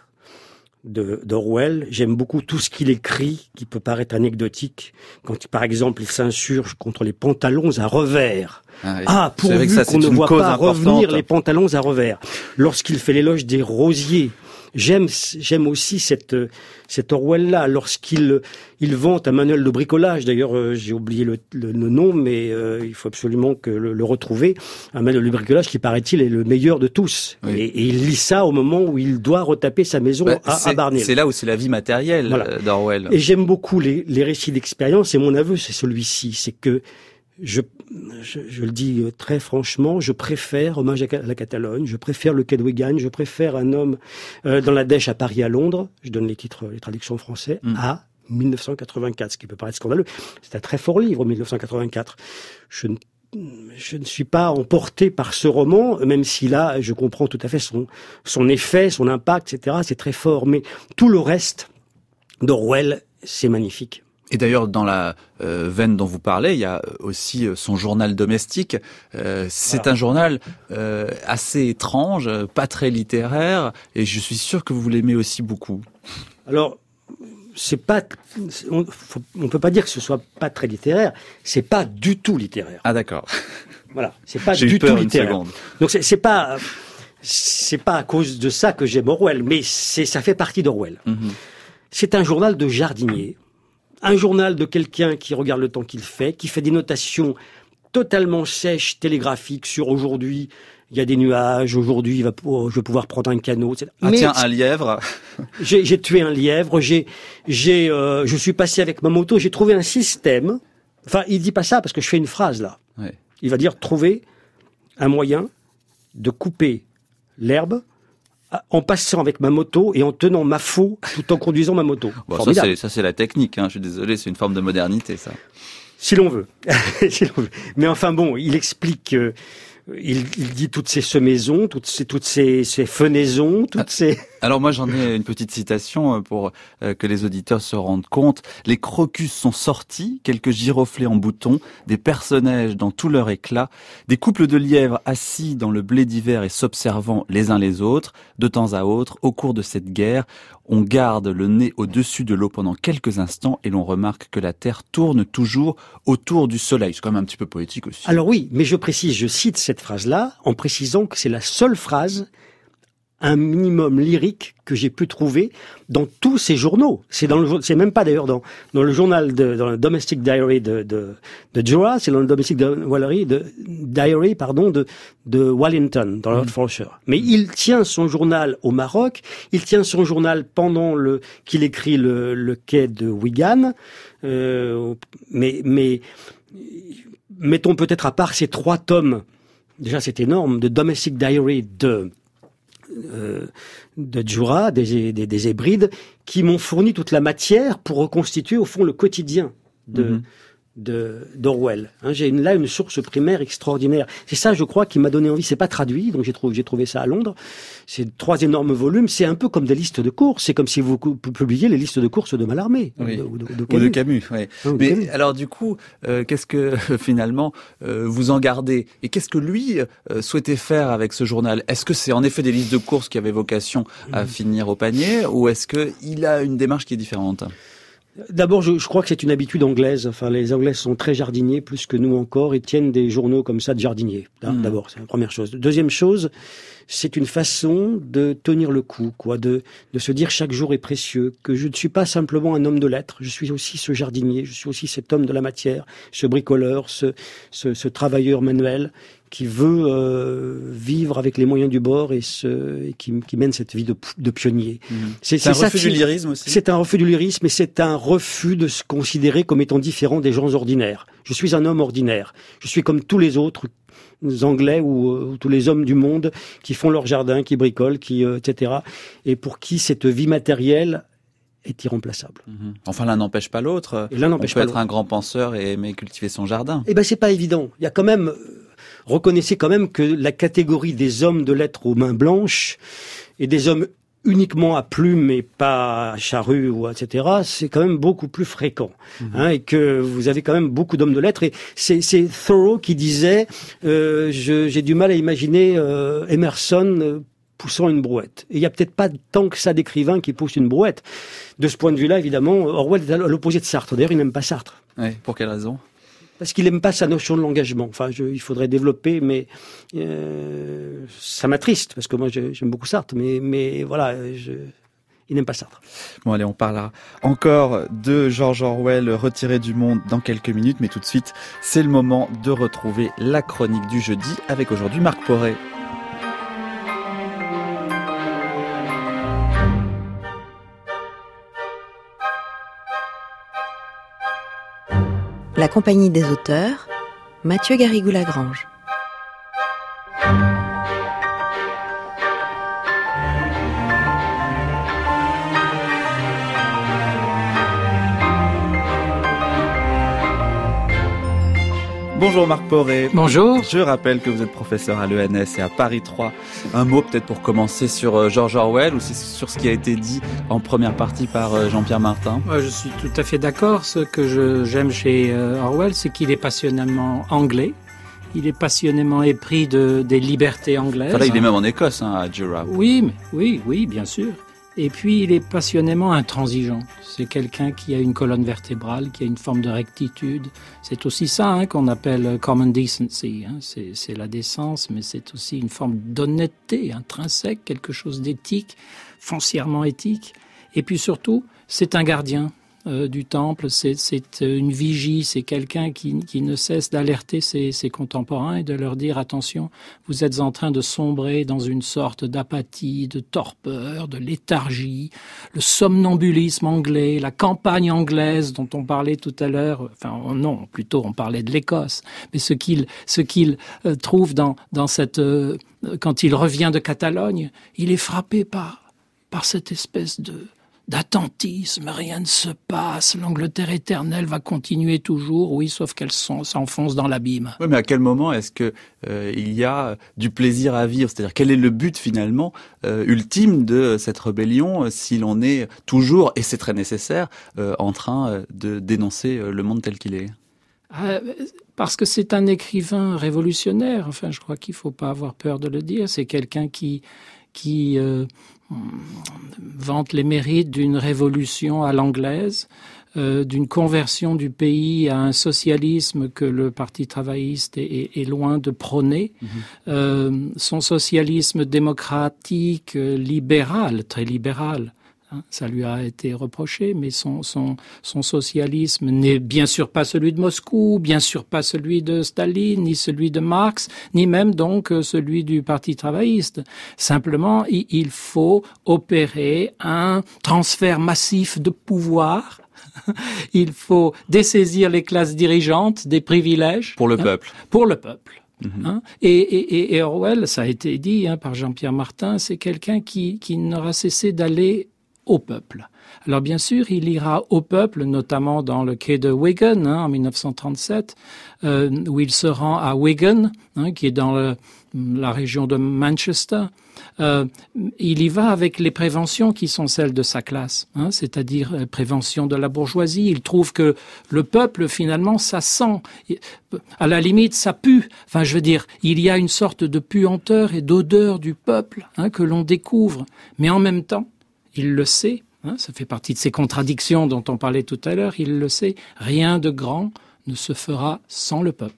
de d'Orwell. J'aime beaucoup tout ce qu'il écrit qui peut paraître anecdotique. Quand, par exemple, il s'insurge contre les pantalons à revers. Ah, oui. ah pourvu ça, qu'on ne voit pas importante. revenir les pantalons à revers. Lorsqu'il fait l'éloge des rosiers. J'aime, j'aime aussi cette, cet Orwell-là, lorsqu'il il vante un manuel de bricolage. D'ailleurs, euh, j'ai oublié le, le, le nom, mais euh, il faut absolument que le, le retrouver. Un manuel de bricolage qui, paraît-il, est le meilleur de tous. Oui. Et, et il lit ça au moment où il doit retaper sa maison bah, à, à Barnet. C'est là où c'est la vie matérielle voilà. d'Orwell. Et j'aime beaucoup les, les récits d'expérience. Et mon aveu, c'est celui-ci. C'est que Je, je, je le dis très franchement, je préfère Hommage à la Catalogne, je préfère Le Quai de Wigan, je préfère Un homme euh, dans la dèche à Paris, à Londres, je donne les titres, les traductions en français, mmh. à dix-neuf cent quatre-vingt-quatre, ce qui peut paraître scandaleux. C'est un très fort livre, dix-neuf cent quatre-vingt-quatre. Je ne, je ne suis pas emporté par ce roman, même si là, je comprends tout à fait son, son effet, son impact, et cetera. C'est très fort, mais tout le reste d'Orwell, c'est magnifique. Et d'ailleurs, dans la euh, veine dont vous parlez, il y a aussi euh, son journal domestique. Euh, c'est voilà. un journal euh, assez étrange, pas très littéraire, et je suis sûr que vous l'aimez aussi beaucoup. Alors, c'est pas, on, faut, on peut pas dire que ce soit pas très littéraire. C'est pas du tout littéraire. Ah d'accord. Voilà, c'est pas J'ai du eu peur tout littéraire. Une seconde. Donc c'est, c'est pas, c'est pas à cause de ça que j'aime Orwell, mais c'est, ça fait partie d'Orwell. Mm-hmm. C'est un journal de jardinier. Un journal de quelqu'un qui regarde le temps qu'il fait, qui fait des notations totalement sèches, télégraphiques sur aujourd'hui, il y a des nuages, aujourd'hui il va, oh, je vais pouvoir prendre un canot, et cetera. Ah mais tiens, un lièvre. j'ai, j'ai tué un lièvre, j'ai, j'ai, euh, je suis passé avec ma moto, j'ai trouvé un système. Enfin, il dit pas ça parce que je fais une phrase là. Ouais. Il va dire trouver un moyen de couper l'herbe en passant avec ma moto et en tenant ma faux tout en conduisant ma moto. Bon, ça, c'est, ça, c'est la technique, hein. Je suis désolé, c'est une forme de modernité, ça. Si l'on veut. si l'on veut. Mais enfin bon, il explique... Euh, Il, il dit toutes ces semaisons, toutes ces, toutes ces, ces fenaisons, toutes ces... Alors moi j'en ai une petite citation pour euh, que les auditeurs se rendent compte. Les crocus sont sortis, quelques giroflées en bouton, des personnages dans tout leur éclat, des couples de lièvres assis dans le blé d'hiver et s'observant les uns les autres. De temps à autre, au cours de cette guerre, on garde le nez au-dessus de l'eau pendant quelques instants et l'on remarque que la Terre tourne toujours autour du Soleil. C'est quand même un petit peu poétique aussi. Alors oui, mais je précise, je cite cette phrase-là en précisant que c'est la seule phrase, un minimum lyrique que j'ai pu trouver dans tous ces journaux. C'est dans le, c'est même pas d'ailleurs dans, dans le journal de, dans le Domestic Diary de, de, de Jura, c'est dans le Domestic Diary de, Diary, pardon, de, de Wellington, dans le Hertfordshire. Mais il tient son journal au Maroc, il tient son journal pendant le, qu'il écrit le, le quai de Wigan, euh, mais, mais, mettons peut-être à part ces trois tomes, déjà c'est énorme, de Domestic Diary de, Euh, de Jura, des, des, des Hébrides, qui m'ont fourni toute la matière pour reconstituer au fond le quotidien de, mmh. de d'Orwell. Hein, j'ai une, là une source primaire extraordinaire. C'est ça, je crois, qui m'a donné envie. C'est pas traduit, donc j'ai trouvé, j'ai trouvé ça à Londres. C'est trois énormes volumes. C'est un peu comme des listes de courses. C'est comme si vous publiez les listes de courses de Mallarmé oui. ou, de, de, de Camus. Ou de Camus. Oui. Ah, ou Mais de Camus. Alors du coup, euh, qu'est-ce que finalement euh, vous en gardez et qu'est-ce que lui euh, souhaitait faire avec ce journal? Est-ce que c'est en effet des listes de courses qui avaient vocation à mmh. finir au panier, ou est-ce que il a une démarche qui est différente? D'abord, je, je crois que c'est une habitude anglaise. Enfin, les Anglais sont très jardiniers, plus que nous encore. Ils tiennent des journaux comme ça de jardiniers. Hein, mmh. D'abord, c'est la première chose. Deuxième chose, c'est une façon de tenir le coup, quoi, de, de se dire chaque jour est précieux, que je ne suis pas simplement un homme de lettres. Je suis aussi ce jardinier, je suis aussi cet homme de la matière, ce bricoleur, ce, ce, ce travailleur manuel qui veut euh, vivre avec les moyens du bord et, se, et qui, qui mène cette vie de, de pionnier. Mmh. C'est, c'est, c'est un refus du lyrisme aussi. C'est un refus du lyrisme et c'est un refus de se considérer comme étant différent des gens ordinaires. Je suis un homme ordinaire. Je suis comme tous les autres Anglais ou, ou tous les hommes du monde qui font leur jardin, qui bricolent, qui euh, et cetera. Et pour qui cette vie matérielle est irremplaçable. Mmh. Enfin, l'un n'empêche pas l'autre. Et l'un n'empêche On peut pas être l'autre. un grand penseur et aimer cultiver son jardin. Eh ben, c'est pas évident. Il y a quand même, euh, reconnaissez quand même que la catégorie des hommes de lettres aux mains blanches et des hommes uniquement à plumes et pas à charrue ou et cetera, c'est quand même beaucoup plus fréquent. Mmh. Hein, et que vous avez quand même beaucoup d'hommes de lettres. Et c'est, c'est Thoreau qui disait, euh, je, j'ai du mal à imaginer euh, Emerson euh, poussant une brouette. Et il y a peut-être pas tant que ça d'écrivains qui poussent une brouette. De ce point de vue-là, évidemment, Orwell est à l'opposé de Sartre. D'ailleurs, il n'aime pas Sartre. Oui, pour quelle raison ? Parce qu'il n'aime pas sa notion de l'engagement. Enfin, je, il faudrait développer, mais euh, ça m'attriste, parce que moi, je, j'aime beaucoup Sartre. Mais, mais voilà, je, il n'aime pas Sartre. Bon, allez, on parlera encore de George Orwell retiré du monde dans quelques minutes. Mais tout de suite, c'est le moment de retrouver la chronique du jeudi avec aujourd'hui Marc Porret. La compagnie des auteurs, Mathieu Garrigou-Lagrange. Bonjour Marc Porret. Bonjour. Je rappelle que vous êtes professeur à l'E N S et à Paris trois. Un mot peut-être pour commencer sur George Orwell ou sur ce qui a été dit en première partie par Jean-Pierre Martin. Moi, je suis tout à fait d'accord. Ce que je, j'aime chez Orwell, c'est qu'il est passionnément anglais. Il est passionnément épris de, des libertés anglaises. Enfin là, il est même en Écosse, hein, à Jura. Oui, mais, oui, oui, bien sûr. Et puis, il est passionnément intransigeant. C'est quelqu'un qui a une colonne vertébrale, qui a une forme de rectitude. C'est aussi ça hein, qu'on appelle common decency. Hein. C'est, c'est la décence, mais c'est aussi une forme d'honnêteté intrinsèque, quelque chose d'éthique, foncièrement éthique. Et puis surtout, c'est un gardien euh, du temple, c'est, c'est une vigie, c'est quelqu'un qui, qui ne cesse d'alerter ses, ses contemporains et de leur dire « Attention, vous êtes en train de sombrer dans une sorte d'apathie, de torpeur, de léthargie, le somnambulisme anglais, la campagne anglaise dont on parlait tout à l'heure, enfin non, plutôt on parlait de l'Écosse, mais ce qu'il, ce qu'il euh, trouve dans, dans cette... Euh, quand il revient de Catalogne, il est frappé par, par cette espèce de... d'attentisme, rien ne se passe, l'Angleterre éternelle va continuer toujours, oui, sauf qu'elle s'enfonce dans l'abîme. Oui, mais à quel moment est-ce que euh, il y a du plaisir à vivre ? C'est-à-dire, quel est le but finalement euh, ultime de cette rébellion euh, si l'on est toujours, et c'est très nécessaire, euh, en train euh, de dénoncer euh, le monde tel qu'il est ? euh, Parce que c'est un écrivain révolutionnaire, enfin, je crois qu'il ne faut pas avoir peur de le dire, c'est quelqu'un qui... qui euh, vante les mérites d'une révolution à l'anglaise, euh, d'une conversion du pays à un socialisme que le Parti travailliste est, est, est loin de prôner. Mmh. Euh, son socialisme démocratique, euh, libéral, très libéral, ça lui a été reproché, mais son, son, son socialisme n'est bien sûr pas celui de Moscou, bien sûr pas celui de Staline, ni celui de Marx, ni même donc celui du Parti travailliste. Simplement, il faut opérer un transfert massif de pouvoir. Il faut dessaisir les classes dirigeantes des privilèges. Pour le hein, peuple. Pour le peuple. Mmh. Hein, et, et, et Orwell, ça a été dit hein, par Jean-Pierre Martin, c'est quelqu'un qui, qui n'aura cessé d'aller au peuple. Alors bien sûr, il ira au peuple, notamment dans le quai de Wigan hein, en dix-neuf cent trente-sept, euh, où il se rend à Wigan, hein, qui est dans le, la région de Manchester. Euh, il y va avec les préventions qui sont celles de sa classe, hein, c'est-à-dire euh, prévention de la bourgeoisie. Il trouve que le peuple, finalement, ça sent. À la limite, ça pue. Enfin, je veux dire, il y a une sorte de puanteur et d'odeur du peuple hein, que l'on découvre. Mais en même temps, il le sait, hein, ça fait partie de ces contradictions dont on parlait tout à l'heure, il le sait, rien de grand ne se fera sans le peuple.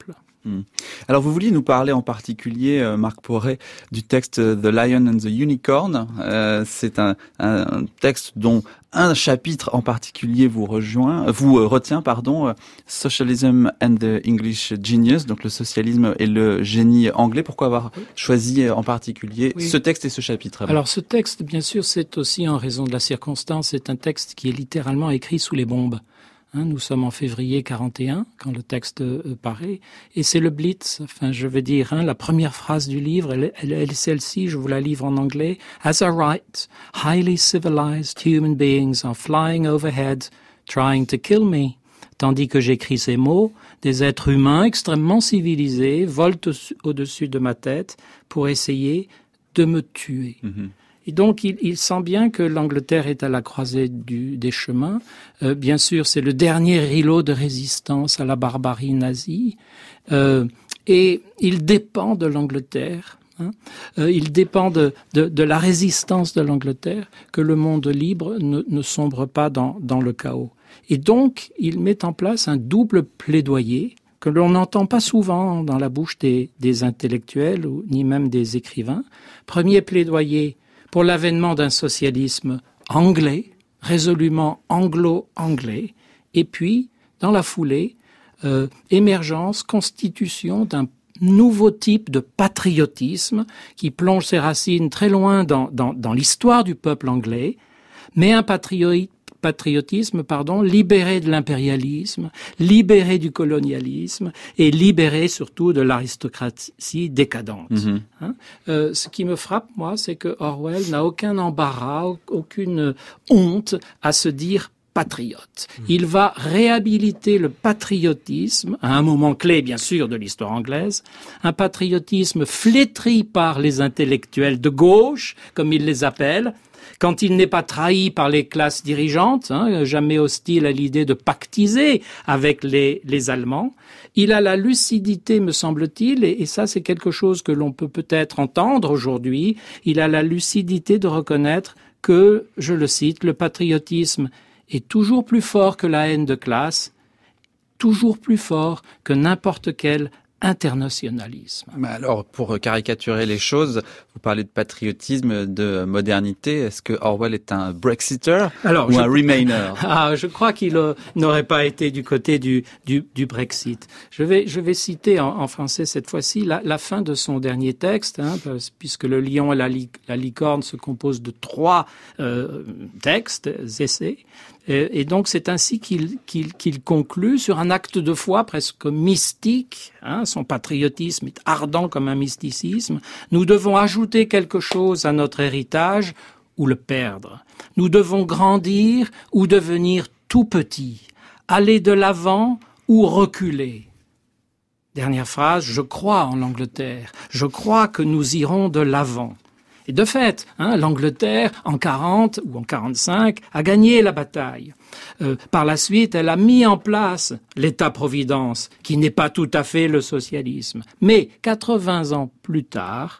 Mmh. Alors vous vouliez nous parler en particulier, euh, Marc Poré, du texte The Lion and the Unicorn. Euh, c'est un, un texte dont un chapitre en particulier vous rejoint, vous euh, retient, pardon, euh, Socialism and the English Genius, donc le socialisme et le génie anglais. Pourquoi avoir choisi euh, en particulier oui. ce texte et ce chapitre? Alors ce texte, bien sûr, c'est aussi en raison de la circonstance, c'est un texte qui est littéralement écrit sous les bombes. Hein, nous sommes en février quarante et un, quand le texte euh, paraît, et c'est le Blitz, enfin je veux dire, hein, la première phrase du livre, elle, elle, elle est celle-ci, je vous la livre en anglais. As I write, highly civilized human beings are flying overhead, trying to kill me. Tandis que j'écris ces mots, des êtres humains extrêmement civilisés volent au- au-dessus de ma tête pour essayer de me tuer. Mm-hmm. Et donc, il, il sent bien que l'Angleterre est à la croisée du, des chemins. Euh, bien sûr, c'est le dernier îlot de résistance à la barbarie nazie. Euh, et il dépend de l'Angleterre. Hein. Euh, il dépend de, de, de la résistance de l'Angleterre que le monde libre ne, ne sombre pas dans, dans le chaos. Et donc, il met en place un double plaidoyer que l'on n'entend pas souvent dans la bouche des, des intellectuels ou ni même des écrivains. Premier plaidoyer pour l'avènement d'un socialisme anglais, résolument anglo-anglais, et puis, dans la foulée, euh, émergence, constitution d'un nouveau type de patriotisme qui plonge ses racines très loin dans, dans, dans l'histoire du peuple anglais, mais un patriotisme patriotisme, pardon, libéré de l'impérialisme, libéré du colonialisme et libéré surtout de l'aristocratie décadente. Mmh. Hein euh, ce qui me frappe, moi, c'est que Orwell n'a aucun embarras, aucune honte à se dire patriote. Mmh. Il va réhabiliter le patriotisme, à un moment clé, bien sûr, de l'histoire anglaise, un patriotisme flétri par les intellectuels de gauche, comme il les appelle, quand il n'est pas trahi par les classes dirigeantes, hein, jamais hostile à l'idée de pactiser avec les, les Allemands, il a la lucidité, me semble-t-il, et, et ça c'est quelque chose que l'on peut peut-être entendre aujourd'hui, il a la lucidité de reconnaître que, je le cite, le patriotisme est toujours plus fort que la haine de classe, toujours plus fort que n'importe quel internationalisme. Mais alors, pour caricaturer les choses, vous parlez de patriotisme, de modernité. Est-ce que Orwell est un Brexiter alors, ou je... un Remainer? Ah, je crois qu'il euh, n'aurait pas été du côté du, du, du Brexit. Je vais, je vais citer en, en français cette fois-ci la, la fin de son dernier texte, hein, puisque Le Lion et la, li, la licorne se composent de trois euh, textes, essais. Et, et donc c'est ainsi qu'il, qu'il, qu'il conclut sur un acte de foi presque mystique. Hein, son patriotisme est ardent comme un mysticisme. Nous devons ajouter quelque chose à notre héritage ou le perdre. Nous devons grandir ou devenir tout petit, aller de l'avant ou reculer. Dernière phrase, je crois en l'Angleterre. Je crois que nous irons de l'avant. Et de fait, hein, l'Angleterre, en quarante ou en quarante-cinq, a gagné la bataille. Euh, par la suite, elle a mis en place l'État-providence, qui n'est pas tout à fait le socialisme. Mais quatre-vingts ans plus tard,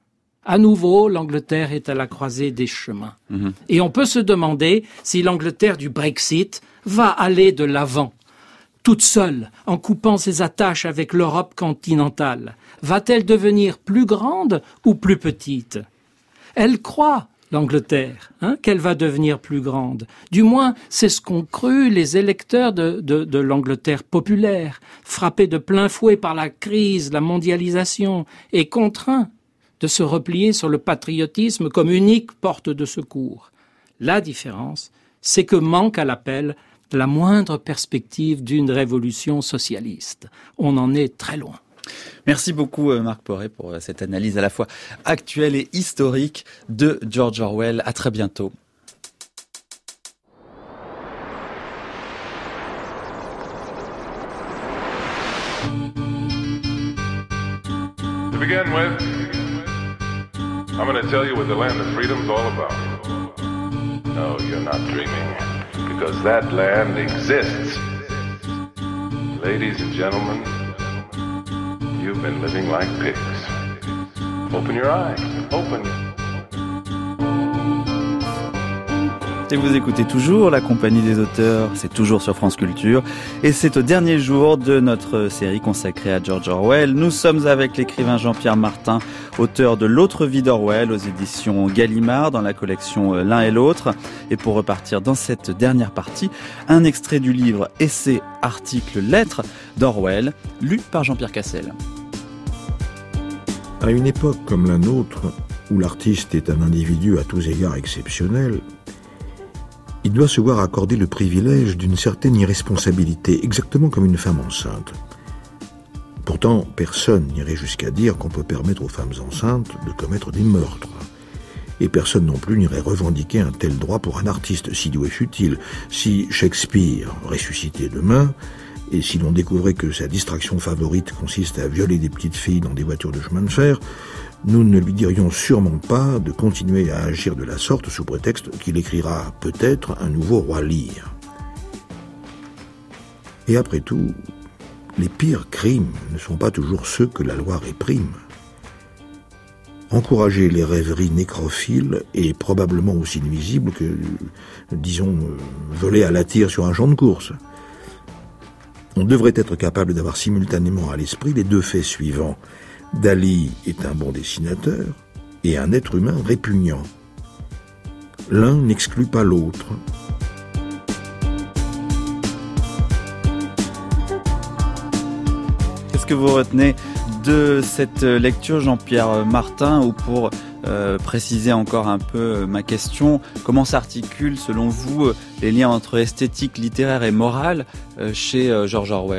à nouveau, l'Angleterre est à la croisée des chemins. Mmh. Et on peut se demander si l'Angleterre du Brexit va aller de l'avant. Toute seule, en coupant ses attaches avec l'Europe continentale, va-t-elle devenir plus grande ou plus petite ? Elle croit, l'Angleterre, hein, qu'elle va devenir plus grande. Du moins, c'est ce qu'ont cru les électeurs de, de, de l'Angleterre populaire, frappés de plein fouet par la crise, la mondialisation, et contraints de se replier sur le patriotisme comme unique porte de secours. La différence, c'est que manque à l'appel la moindre perspective d'une révolution socialiste. On en est très loin. Merci beaucoup Marc Poré pour cette analyse à la fois actuelle et historique de George Orwell. À très bientôt. To begin with, I'm going to tell you what the land of freedom's all about. No, you're not dreaming, because that land exists. Ladies and gentlemen, you've been living like pigs. Open your eyes. Open. Et vous écoutez toujours la Compagnie des auteurs, c'est toujours sur France Culture. Et c'est au dernier jour de notre série consacrée à George Orwell. Nous sommes avec l'écrivain Jean-Pierre Martin, auteur de L'autre vie d'Orwell aux éditions Gallimard dans la collection L'un et l'autre. Et pour repartir dans cette dernière partie, un extrait du livre Essais, articles, lettres d'Orwell, lu par Jean-Pierre Cassel. À une époque comme la nôtre, où l'artiste est un individu à tous égards exceptionnel, il doit se voir accorder le privilège d'une certaine irresponsabilité, exactement comme une femme enceinte. Pourtant, personne n'irait jusqu'à dire qu'on peut permettre aux femmes enceintes de commettre des meurtres. Et personne non plus n'irait revendiquer un tel droit pour un artiste, si doué fût-il. Si Shakespeare ressuscitait demain, et si l'on découvrait que sa distraction favorite consiste à violer des petites filles dans des voitures de chemin de fer, nous ne lui dirions sûrement pas de continuer à agir de la sorte sous prétexte qu'il écrira peut-être un nouveau Roi Lear. Et après tout, les pires crimes ne sont pas toujours ceux que la loi réprime. Encourager les rêveries nécrophiles est probablement aussi nuisible que, disons, voler à la tire sur un champ de course. On devrait être capable d'avoir simultanément à l'esprit les deux faits suivants. Dali est un bon dessinateur et un être humain répugnant. L'un n'exclut pas l'autre. Qu'est-ce que vous retenez de cette lecture, Jean-Pierre Martin, ou pour euh, préciser encore un peu ma question, comment s'articulent, selon vous, les liens entre esthétique, littéraire et morale euh, chez euh, George Orwell ?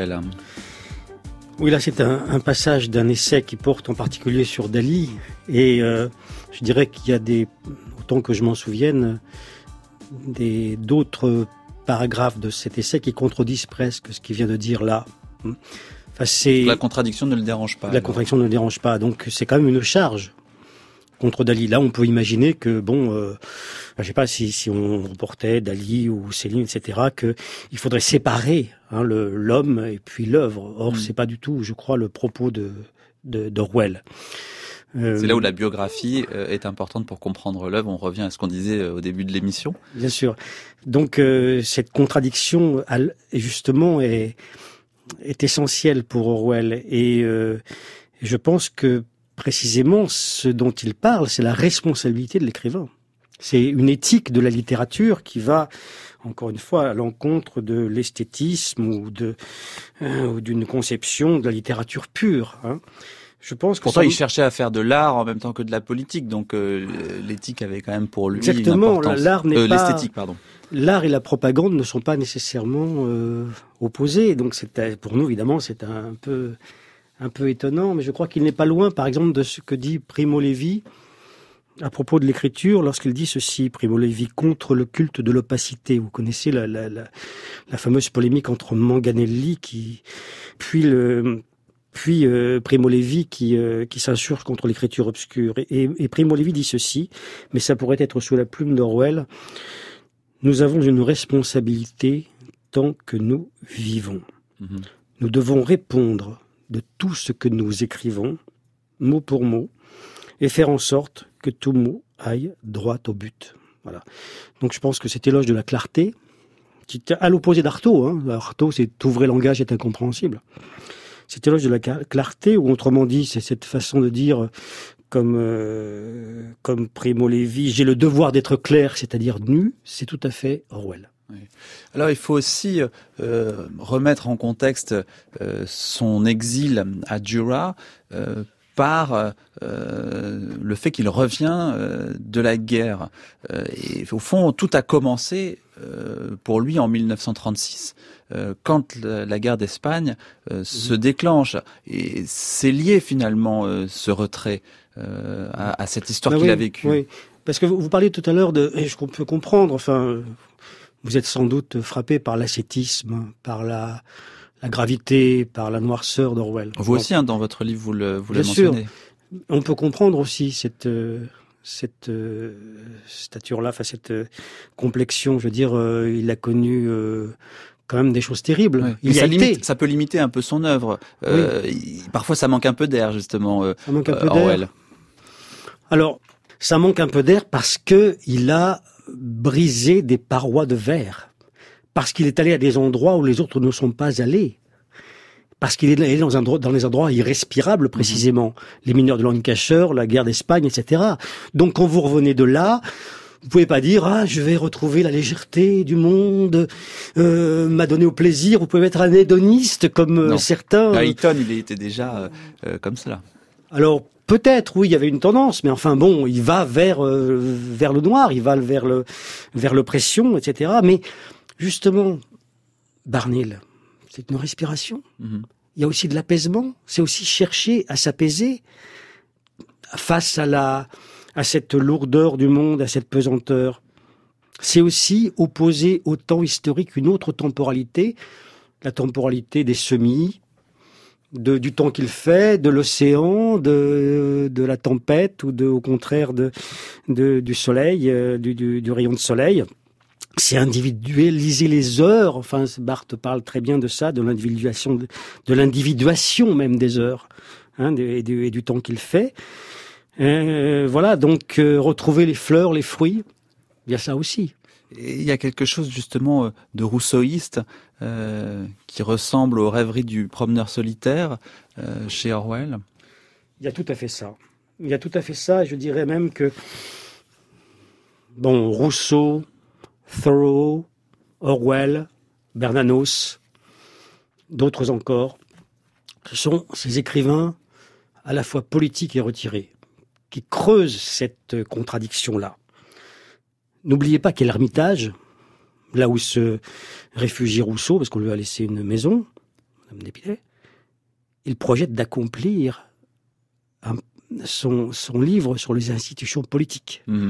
Oui, là, c'est un, un passage d'un essai qui porte en particulier sur Dali. Et euh, je dirais qu'il y a des, autant que je m'en souvienne, des, d'autres paragraphes de cet essai qui contredisent presque ce qu'il vient de dire là. Enfin, c'est, la contradiction ne le dérange pas. La alors. contradiction ne le dérange pas. Donc, c'est quand même une charge contre Dali. Là, on peut imaginer que, bon, euh, je sais pas si, si on reportait Dali ou Céline, et cetera, que il faudrait séparer hein, le, l'homme et puis l'œuvre. Or, mmh. c'est pas du tout, je crois, le propos de, de d'Orwell. Euh, c'est là où la biographie est importante pour comprendre l'œuvre. On revient à ce qu'on disait au début de l'émission. Bien sûr. Donc, euh, cette contradiction, justement, est, est essentielle pour Orwell. Et euh, je pense que précisément, ce dont il parle, c'est la responsabilité de l'écrivain. C'est une éthique de la littérature qui va, encore une fois, à l'encontre de l'esthétisme ou de euh, ou d'une conception de la littérature pure. Hein. Je pense que pourtant, ça... il cherchait à faire de l'art en même temps que de la politique, donc euh, l'éthique avait quand même pour lui Exactement, une importance. L'art n'est euh, pas... l'esthétique, pardon. L'art et la propagande ne sont pas nécessairement euh, opposés. Donc, c'est, pour nous, évidemment, c'est un, un peu... un peu étonnant, mais je crois qu'il n'est pas loin, par exemple, de ce que dit Primo Levi à propos de l'écriture, lorsqu'il dit ceci, Primo Levi, contre le culte de l'opacité. Vous connaissez la, la, la, la fameuse polémique entre Manganelli, qui, puis le, puis euh, Primo Levi qui, euh, qui s'insurge contre l'écriture obscure. Et, et Primo Levi dit ceci, mais ça pourrait être sous la plume d'Orwell. Nous avons une responsabilité tant que nous vivons. Mmh. Nous devons répondre de tout ce que nous écrivons, mot pour mot, et faire en sorte que tout mot aille droit au but. Voilà. Donc je pense que cet éloge de la clarté, qui est à l'opposé d'Artaud, hein. Artaud, c'est « tout vrai langage est incompréhensible ». Cet éloge de la clarté, ou autrement dit, c'est cette façon de dire, comme, euh, comme Primo Levi, j'ai le devoir d'être clair, c'est-à-dire nu, c'est tout à fait Orwell. Oui. Alors il faut aussi euh, remettre en contexte euh, son exil à Jura euh, par euh, le fait qu'il revient euh, de la guerre. Euh, et au fond, tout a commencé euh, pour lui en mille neuf cent trente-six, euh, quand la, la guerre d'Espagne euh, mmh. se déclenche. Et c'est lié finalement euh, ce retrait euh, à, à cette histoire ben qu'il oui, a vécue. Oui. Parce que vous, vous parliez tout à l'heure de, et je peux comprendre, enfin... Vous êtes sans doute frappé par l'ascétisme, par la, la gravité, par la noirceur d'Orwell. Vous aussi, hein, dans votre livre, vous le, vous le Bien sûr. mentionnez. On peut comprendre aussi cette, cette euh, stature-là, enfin cette euh, complexion. Je veux dire, euh, il a connu euh, quand même des choses terribles. Oui. Il y ça, a limite, été. ça peut limiter un peu son œuvre. Euh, oui. il, parfois, ça manque un peu d'air, justement. Euh, ça manque un peu Orwell. d'air. Alors, ça manque un peu d'air parce que il a briser des parois de verre. Parce qu'il est allé à des endroits où les autres ne sont pas allés. Parce qu'il est allé dans, un, dans des endroits irrespirables, précisément. Mmh. Les mineurs de Lancashire, la guerre d'Espagne, et cetera. Donc, quand vous revenez de là, vous pouvez pas dire, ah, je vais retrouver la légèreté du monde, euh, m'adonner au plaisir. Vous pouvez être un hédoniste, comme euh, certains. Hayton, il était déjà euh, euh, comme cela. Alors, peut-être, oui, il y avait une tendance, mais enfin bon, il va vers euh, vers le noir, il va vers le vers l'oppression, et cetera. Mais justement, Barnhill, c'est une respiration. Mm-hmm. Il y a aussi de l'apaisement. C'est aussi chercher à s'apaiser face à la à cette lourdeur du monde, à cette pesanteur. C'est aussi opposer au temps historique une autre temporalité, la temporalité des semis, de, du temps qu'il fait, de l'océan, de, de la tempête ou de, au contraire de, de, du soleil, euh, du, du, du rayon de soleil. C'est individualiser les heures. Enfin, Barthes parle très bien de ça, de l'individuation, de, de l'individuation même des heures, hein, et, du, et du temps qu'il fait. Euh, voilà, donc euh, retrouver les fleurs, les fruits, il y a ça aussi. Et il y a quelque chose justement de rousseauiste euh, qui ressemble aux rêveries du promeneur solitaire euh, chez Orwell. Il y a tout à fait ça. Il y a tout à fait ça, et je dirais même que bon, Rousseau, Thoreau, Orwell, Bernanos, d'autres encore, ce sont ces écrivains à la fois politiques et retirés, qui creusent cette contradiction-là. N'oubliez pas qu'à l'Ermitage, là où se réfugie Rousseau, parce qu'on lui a laissé une maison, Madame d'Épinay, il projette d'accomplir un, son, son livre sur les institutions politiques. Mmh.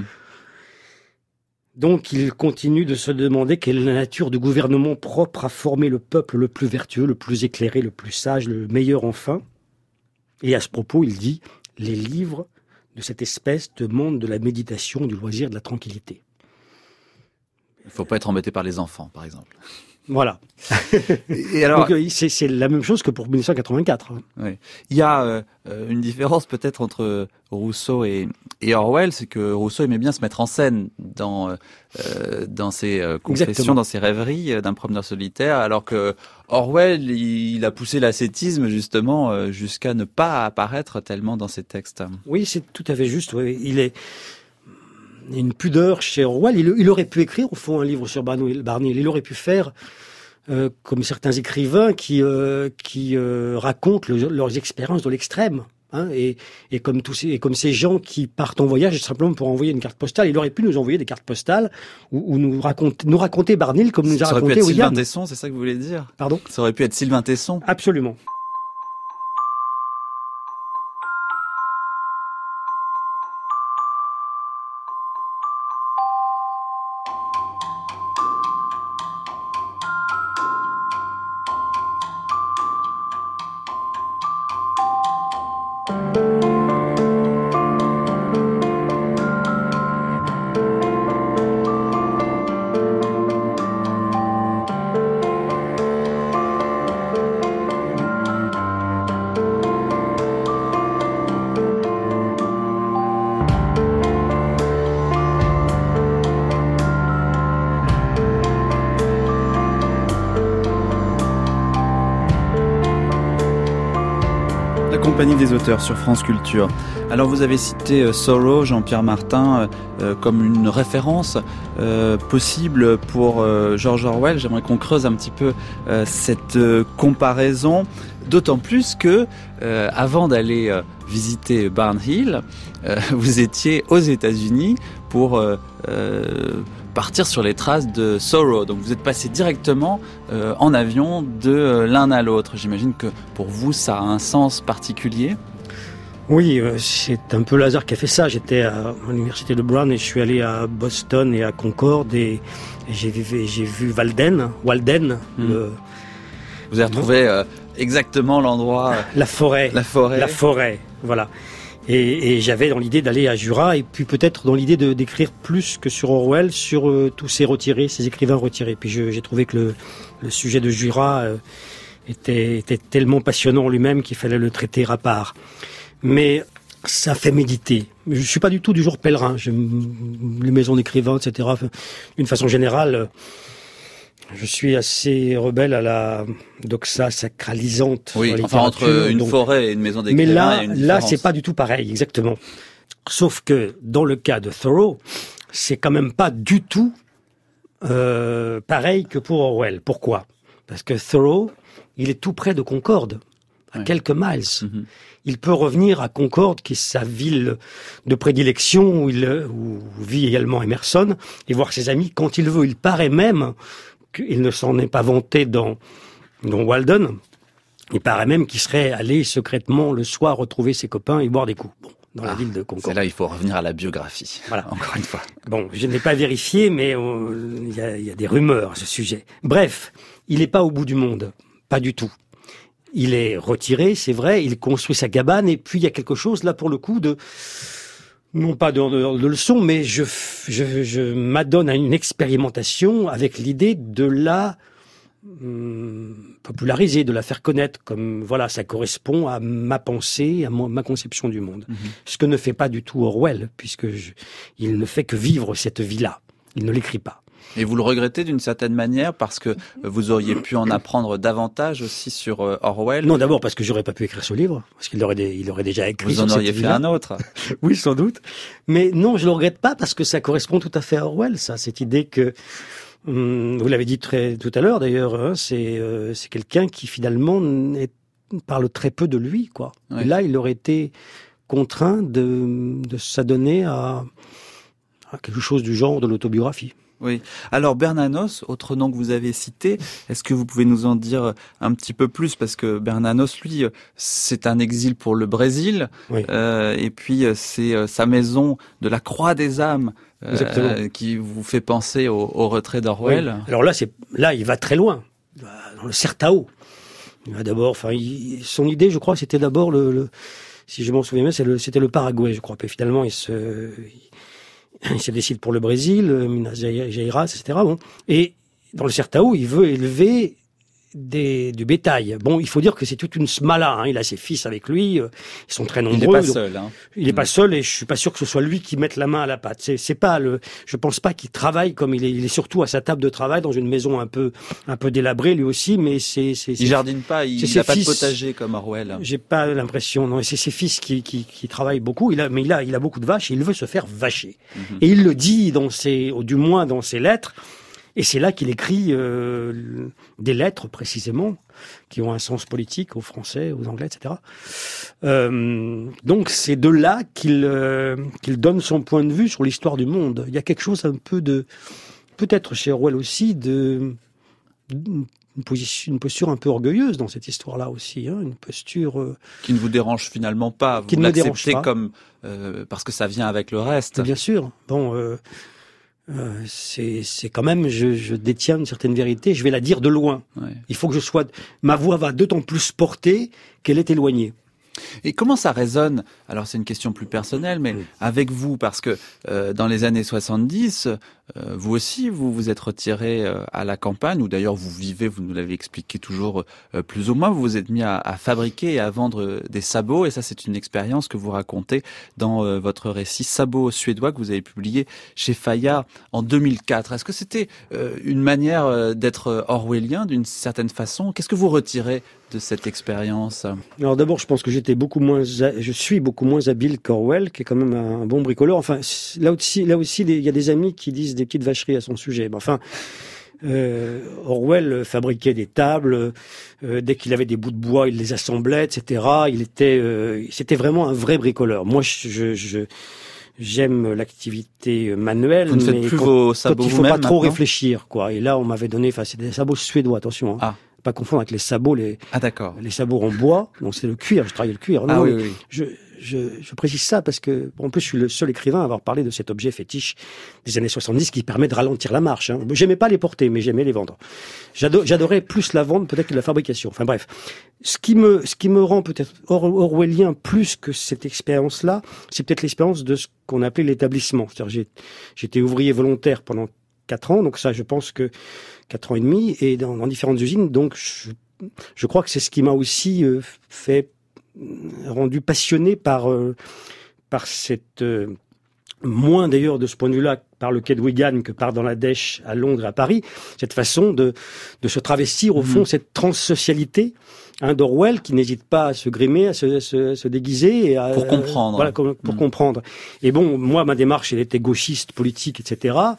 Donc il continue de se demander quelle est la nature du gouvernement propre à former le peuple le plus vertueux, le plus éclairé, le plus sage, le meilleur enfin. Et à ce propos, il dit « Les livres de cette espèce demandent de la méditation, du loisir, de la tranquillité. » Il ne faut pas être embêté par les enfants, par exemple. Voilà. Et alors, donc, c'est, c'est la même chose que pour mille neuf cent quatre-vingt-quatre. Oui. Il y a euh, une différence peut-être entre Rousseau et, et Orwell, c'est que Rousseau aimait bien se mettre en scène dans euh, dans ses euh, confessions, Exactement. Dans ses rêveries euh, d'un promeneur solitaire, alors que Orwell, il, il a poussé l'ascétisme justement euh, jusqu'à ne pas apparaître tellement dans ses textes. Oui, c'est tout à fait juste. Oui. Il est Il y a une pudeur chez Orwell. Il, il aurait pu écrire, au fond, un livre sur Barnhill. Il aurait pu faire, euh, comme certains écrivains qui euh, qui euh, racontent le, leurs expériences de l'extrême. Hein, et, et, comme tous ces, et comme ces gens qui partent en voyage simplement pour envoyer une carte postale. Il aurait pu nous envoyer des cartes postales ou, ou nous, raconter, nous raconter Barnhill comme nous a raconté William. Ça aurait pu être William. Sylvain Tesson, c'est ça que vous voulez dire ? Pardon ? Ça aurait pu être Sylvain Tesson ? Absolument. Compagnie des auteurs sur France Culture. Alors vous avez cité euh, Sorrow, Jean-Pierre Martin, euh, comme une référence euh, possible pour euh, George Orwell. J'aimerais qu'on creuse un petit peu euh, cette euh, comparaison, d'autant plus que euh, avant d'aller euh, visiter Barnhill, euh, vous étiez aux États-Unis pour euh, euh, partir sur les traces de Sorrow. Donc vous êtes passé directement euh, en avion de euh, l'un à l'autre. J'imagine que pour vous, ça a un sens particulier. Oui, euh, c'est un peu le hasard qui a fait ça. J'étais à l'université de Brown et je suis allé à Boston et à Concorde et, et j'ai, vu, j'ai vu Walden. Walden mmh. le... Vous avez retrouvé euh, exactement l'endroit... Euh, la forêt. La forêt. La forêt, voilà. Et, et j'avais dans l'idée d'aller à Jura et puis peut-être dans l'idée de, d'écrire plus que sur Orwell, sur euh, tous ces retirés, ces écrivains retirés. Puis je, j'ai trouvé que le, le sujet de Jura euh, était, était tellement passionnant en lui-même qu'il fallait le traiter à part. Mais ça fait méditer. Je suis pas du tout du genre pèlerin. J'aime les maisons d'écrivains, et cetera. D'une façon générale, je suis assez rebelle à la doxa sacralisante. Oui, enfin entre une donc... forêt et une maison d'écrivain. Mais là, il y a une là, c'est pas du tout pareil, exactement. Sauf que dans le cas de Thoreau, c'est quand même pas du tout euh, pareil que pour Orwell. Pourquoi ? Parce que Thoreau, il est tout près de Concorde, à oui. quelques miles. Mm-hmm. Il peut revenir à Concorde, qui est sa ville de prédilection, où, il, où vit également Emerson, et voir ses amis quand il veut. Il paraît même qu'il ne s'en est pas vanté dans, dans Walden. Il paraît même qu'il serait allé secrètement le soir retrouver ses copains et boire des coups. Bon, dans ah, la ville de Concorde. C'est là, il faut revenir à la biographie. Voilà. Encore une fois. Bon, je n'ai pas vérifié, mais euh, il y a, y a des rumeurs à ce sujet. Bref, il n'est pas au bout du monde. Pas du tout. Il est retiré, c'est vrai, il construit sa cabane, et puis il y a quelque chose, là, pour le coup, de... non pas de, de, de leçon, mais je, je, je m'adonne à une expérimentation avec l'idée de la hum, populariser, de la faire connaître, comme, voilà, ça correspond à ma pensée, à ma, ma conception du monde. Mm-hmm. Ce que ne fait pas du tout Orwell, puisque je, il ne fait que vivre cette vie-là. Il ne l'écrit pas. Et vous le regrettez d'une certaine manière parce que vous auriez pu en apprendre davantage aussi sur Orwell? Non, d'abord parce que j'aurais pas pu écrire ce livre, parce qu'il aurait, il aurait déjà écrit. Vous en auriez fait un autre. Oui, sans doute. Mais non, je le regrette pas parce que ça correspond tout à fait à Orwell, ça, cette idée que, hum, vous l'avez dit très tout à l'heure d'ailleurs, hein, c'est euh, c'est quelqu'un qui finalement est, parle très peu de lui, quoi. Oui. Et là, il aurait été contraint de de s'adonner à, à quelque chose du genre de l'autobiographie. Oui. Alors Bernanos, autre nom que vous avez cité, est-ce que vous pouvez nous en dire un petit peu plus? Parce que Bernanos, lui, c'est un exil pour le Brésil, oui. euh, et puis c'est sa maison de la Croix des âmes euh, qui vous fait penser au, au retrait d'Orwell. Oui. Alors là, c'est là, il va très loin, dans le Sertao. Il va d'abord, enfin, il, son idée, je crois, c'était d'abord le, le si je m'en souviens bien, c'est le, c'était le Paraguay, je crois. Puis finalement, il se il, il se décide pour le Brésil, Minas Gerais, et cetera. Bon. Et dans le Sertao, il veut élever des, du bétail. Bon, il faut dire que c'est toute une smala. Hein. Il a ses fils avec lui. Ils sont très nombreux. Il n'est pas seul. Hein. Il n'est mmh. pas seul, et je suis pas sûr que ce soit lui qui mette la main à la pâte. C'est, c'est pas le. Je pense pas qu'il travaille comme il est. Il est surtout à sa table de travail dans une maison un peu, un peu délabrée lui aussi. Mais c'est. c'est, c'est il jardine pas. Il n'a pas de potager comme Orwell. J'ai pas l'impression. Non, c'est ses fils qui, qui, qui travaillent beaucoup. Il a, mais il a, il a beaucoup de vaches et il veut se faire vacher. Mmh. Et il le dit dans ses, du moins dans ses lettres. Et c'est là qu'il écrit euh, des lettres, précisément, qui ont un sens politique aux Français, aux Anglais, et cetera. Euh, donc c'est de là qu'il, euh, qu'il donne son point de vue sur l'histoire du monde. Il y a quelque chose un peu de, peut-être chez Orwell aussi, de une, position, une posture un peu orgueilleuse dans cette histoire-là aussi, hein, une posture euh, qui ne vous dérange finalement pas. Vous qui ne l'acceptez pas. Comme euh, parce que ça vient avec le reste. Bien sûr. Bon. Euh, Euh, c'est, c'est quand même, je, je détiens une certaine vérité, je vais la dire de loin. Ouais. Il faut que je sois, ma voix va d'autant plus porter qu'elle est éloignée. Et comment ça résonne? Alors c'est une question plus personnelle, mais oui. avec vous, parce que euh, dans les années soixante-dix, euh, vous aussi, vous vous êtes retiré euh, à la campagne, ou d'ailleurs vous vivez, vous nous l'avez expliqué toujours euh, plus ou moins, vous vous êtes mis à, à fabriquer et à vendre des sabots, et ça c'est une expérience que vous racontez dans euh, votre récit Sabots suédois que vous avez publié chez Fayard en deux mille quatre. Est-ce que c'était euh, une manière euh, d'être orwellien d'une certaine façon? Qu'est-ce que vous retirez de cette expérience? Alors d'abord, je pense que j'étais beaucoup moins, je suis beaucoup moins habile qu'Orwell, qui est quand même un bon bricoleur. Enfin, là aussi, là aussi, il y a des amis qui disent des petites vacheries à son sujet. Mais enfin, euh, Orwell fabriquait des tables. Euh, dès qu'il avait des bouts de bois, il les assemblait, et cetera. Il était, euh, c'était vraiment un vrai bricoleur. Moi, je, je, je j'aime l'activité manuelle. Vous ne faites mais plus quand, vos sabots quand il faut pas trop maintenant réfléchir, quoi. Et là, on m'avait donné, enfin, c'est des sabots suédois, attention. Hein. Ah. Pas confondre avec les sabots, les, ah, d'accord. les sabots en bois. Donc c'est le cuir, je travaillais le cuir. Non, ah, non, oui, oui. Je, je, je précise ça parce que, en plus, je suis le seul écrivain à avoir parlé de cet objet fétiche des années soixante-dix qui permet de ralentir la marche. Hein. J'aimais pas les porter, mais j'aimais les vendre. J'ado- j'adorais plus la vente peut-être que la fabrication. Enfin bref. Ce qui me, ce qui me rend peut-être or- orwellien plus que cette expérience-là, c'est peut-être l'expérience de ce qu'on appelait l'établissement. C'est-à-dire, j'ai, j'étais ouvrier volontaire pendant quatre ans, donc ça, je pense que quatre ans et demi, et dans, dans différentes usines, donc je, je crois que c'est ce qui m'a aussi euh, fait rendu passionné par euh, par cette euh, moins d'ailleurs de ce point de vue-là par le quai de Wigan que par dans la Dèche à Londres et à Paris, cette façon de de se travestir au fond, mmh. cette transsocialité hein, d'Orwell qui n'hésite pas à se grimer, à se, se, se déguiser et à, pour comprendre. Euh, voilà, pour mmh. comprendre. Et bon, moi ma démarche elle était gauchiste, politique, et cetera.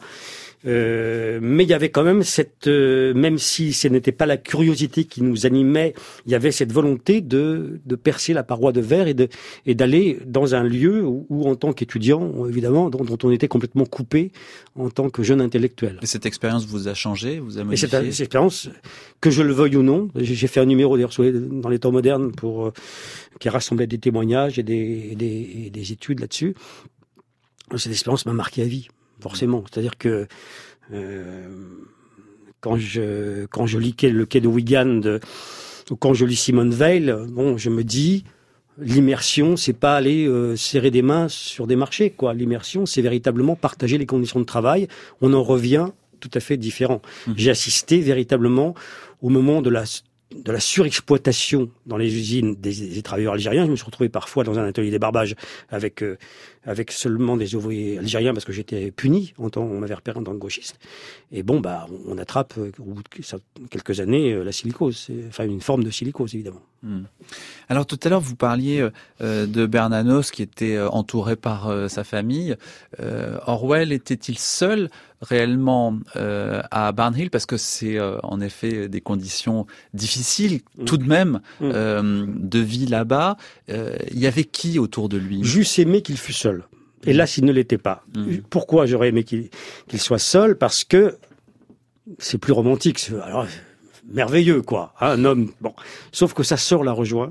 Euh, mais il y avait quand même cette, euh, même si ce n'était pas la curiosité qui nous animait, il y avait cette volonté de, de percer la paroi de verre et de, et d'aller dans un lieu où, où en tant qu'étudiant, évidemment, dont, dont on était complètement coupé en tant que jeune intellectuel. Et cette expérience vous a changé, vous a modifié? Et cette, cette expérience, que je le veuille ou non, j'ai fait un numéro d'ailleurs dans les temps modernes pour, euh, qui rassemblait des témoignages et des, et des, et des études là-dessus. Cette expérience m'a marqué à vie. Forcément, c'est-à-dire que euh, quand je quand je lis le quai de Wigan de, ou quand je lis Simone Weil, bon, je me dis l'immersion, c'est pas aller euh, serrer des mains sur des marchés, quoi. L'immersion, c'est véritablement partager les conditions de travail. On en revient tout à fait différent. Mmh. J'ai assisté véritablement au moment de la de la surexploitation dans les usines des, des travailleurs algériens. Je me suis retrouvé parfois dans un atelier débarbage avec euh, avec seulement des ouvriers algériens parce que j'étais puni en tant on m'avait repéré en tant que gauchiste. Et bon bah on attrape euh, au bout de quelques années euh, la silicose, c'est, enfin une forme de silicose évidemment. Mmh. Alors tout à l'heure vous parliez euh, de Bernanos qui était euh, entouré par euh, sa famille. Euh, Orwell était-il seul réellement euh, à Barnhill parce que c'est euh, en effet des conditions difficiles mmh. tout de même mmh. euh, de vie là-bas. Euh, il y avait qui autour de lui? J'eusse aimé qu'il fût seul. Hélas, il ne l'était pas. Mmh. Pourquoi j'aurais aimé qu'il, qu'il soit seul? Parce que c'est plus romantique. C'est, alors, merveilleux, quoi. Hein, un homme. Bon, sauf que sa sœur l'a rejoint.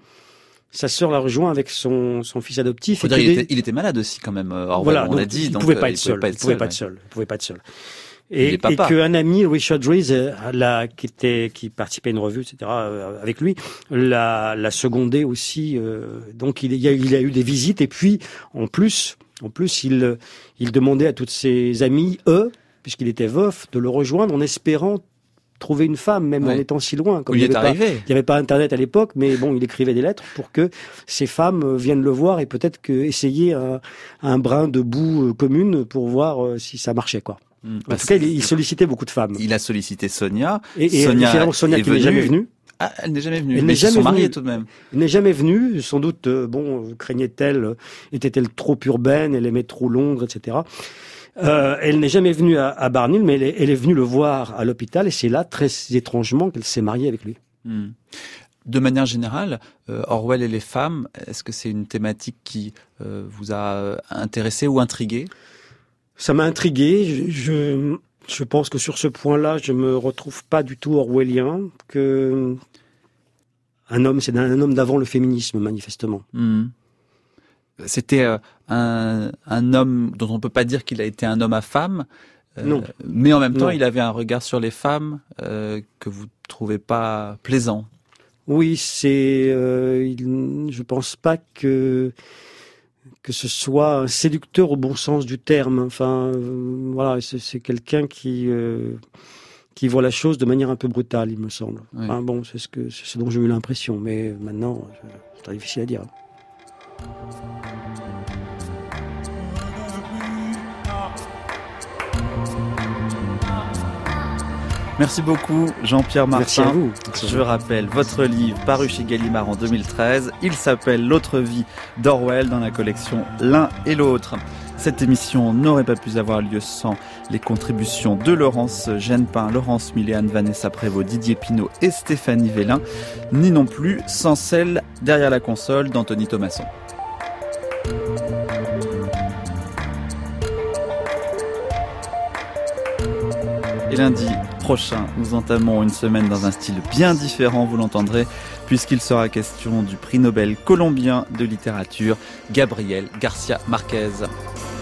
Sa sœur l'a rejoint avec son, son fils adoptif. Faut dire, il, des... était, il était malade aussi quand même. Orwell, voilà, on donc, a dit. Il donc, pouvait pas euh, être seul. Il pouvait pas être seul. Il pouvait pas être seul. Et, et qu'un ami, Richard Rees, la, qui était, qui participait à une revue, et cetera, euh, avec lui, l'a, l'a secondé aussi. Euh, donc il y a, il a eu des visites et puis en plus, en plus, il, il demandait à toutes ses amies, eux, puisqu'il était veuf, de le rejoindre en espérant trouver une femme, même ouais. en étant si loin. Comme il, il est arrivé. Il n'y avait pas Internet à l'époque, mais bon, il écrivait des lettres pour que ces femmes viennent le voir et peut-être que essayer un, un brin de boue commune pour voir si ça marchait, quoi. Mmh, en tout cas, il, il sollicitait beaucoup de femmes. Il a sollicité Sonia. Et, et Sonia, Sonia qui n'est jamais venue. Ah, elle n'est jamais venue. Elle mais n'est jamais ils sont mariés venue. tout de même. Elle n'est jamais venue. Sans doute, euh, bon, craignait-elle, était-elle trop urbaine, elle aimait trop Londres, et cetera. Euh, elle n'est jamais venue à, à Barnhill, mais elle est, elle est venue le voir à l'hôpital et c'est là, très étrangement, qu'elle s'est mariée avec lui. Mmh. De manière générale, euh, Orwell et les femmes, est-ce que c'est une thématique qui euh, vous a intéressé ou intrigué? Ça m'a intrigué. Je, je, je pense que sur ce point-là, je me retrouve pas du tout orwellien. Que un homme, c'est un homme d'avant le féminisme, manifestement. Mmh. C'était euh, un, un homme dont on peut pas dire qu'il a été un homme à femme. Euh, non. Mais en même temps, non. il avait un regard sur les femmes euh, que vous trouvez pas plaisant. Oui, c'est. Euh, il, je pense pas que que ce soit un séducteur au bon sens du terme. Enfin, euh, voilà, c'est, c'est quelqu'un qui euh, qui voit la chose de manière un peu brutale, il me semble. Oui. Enfin, bon, c'est ce que c'est ce dont j'ai eu l'impression, mais maintenant, c'est très difficile à dire. Merci beaucoup Jean-Pierre Martin. Merci à vous. Je rappelle votre livre paru chez Gallimard en deux mille treize. Il s'appelle L'autre vie d'Orwell dans la collection L'un et l'autre. Cette émission n'aurait pas pu avoir lieu sans les contributions de Laurence Genepin, Laurence Milléane, Vanessa Prévost, Didier Pinault et Stéphanie Vélin, ni non plus sans celle derrière la console d'Anthony Thomasson. Et lundi prochain, nous entamons une semaine dans un style bien différent, vous l'entendrez, puisqu'il sera question du prix Nobel colombien de littérature, Gabriel García Márquez.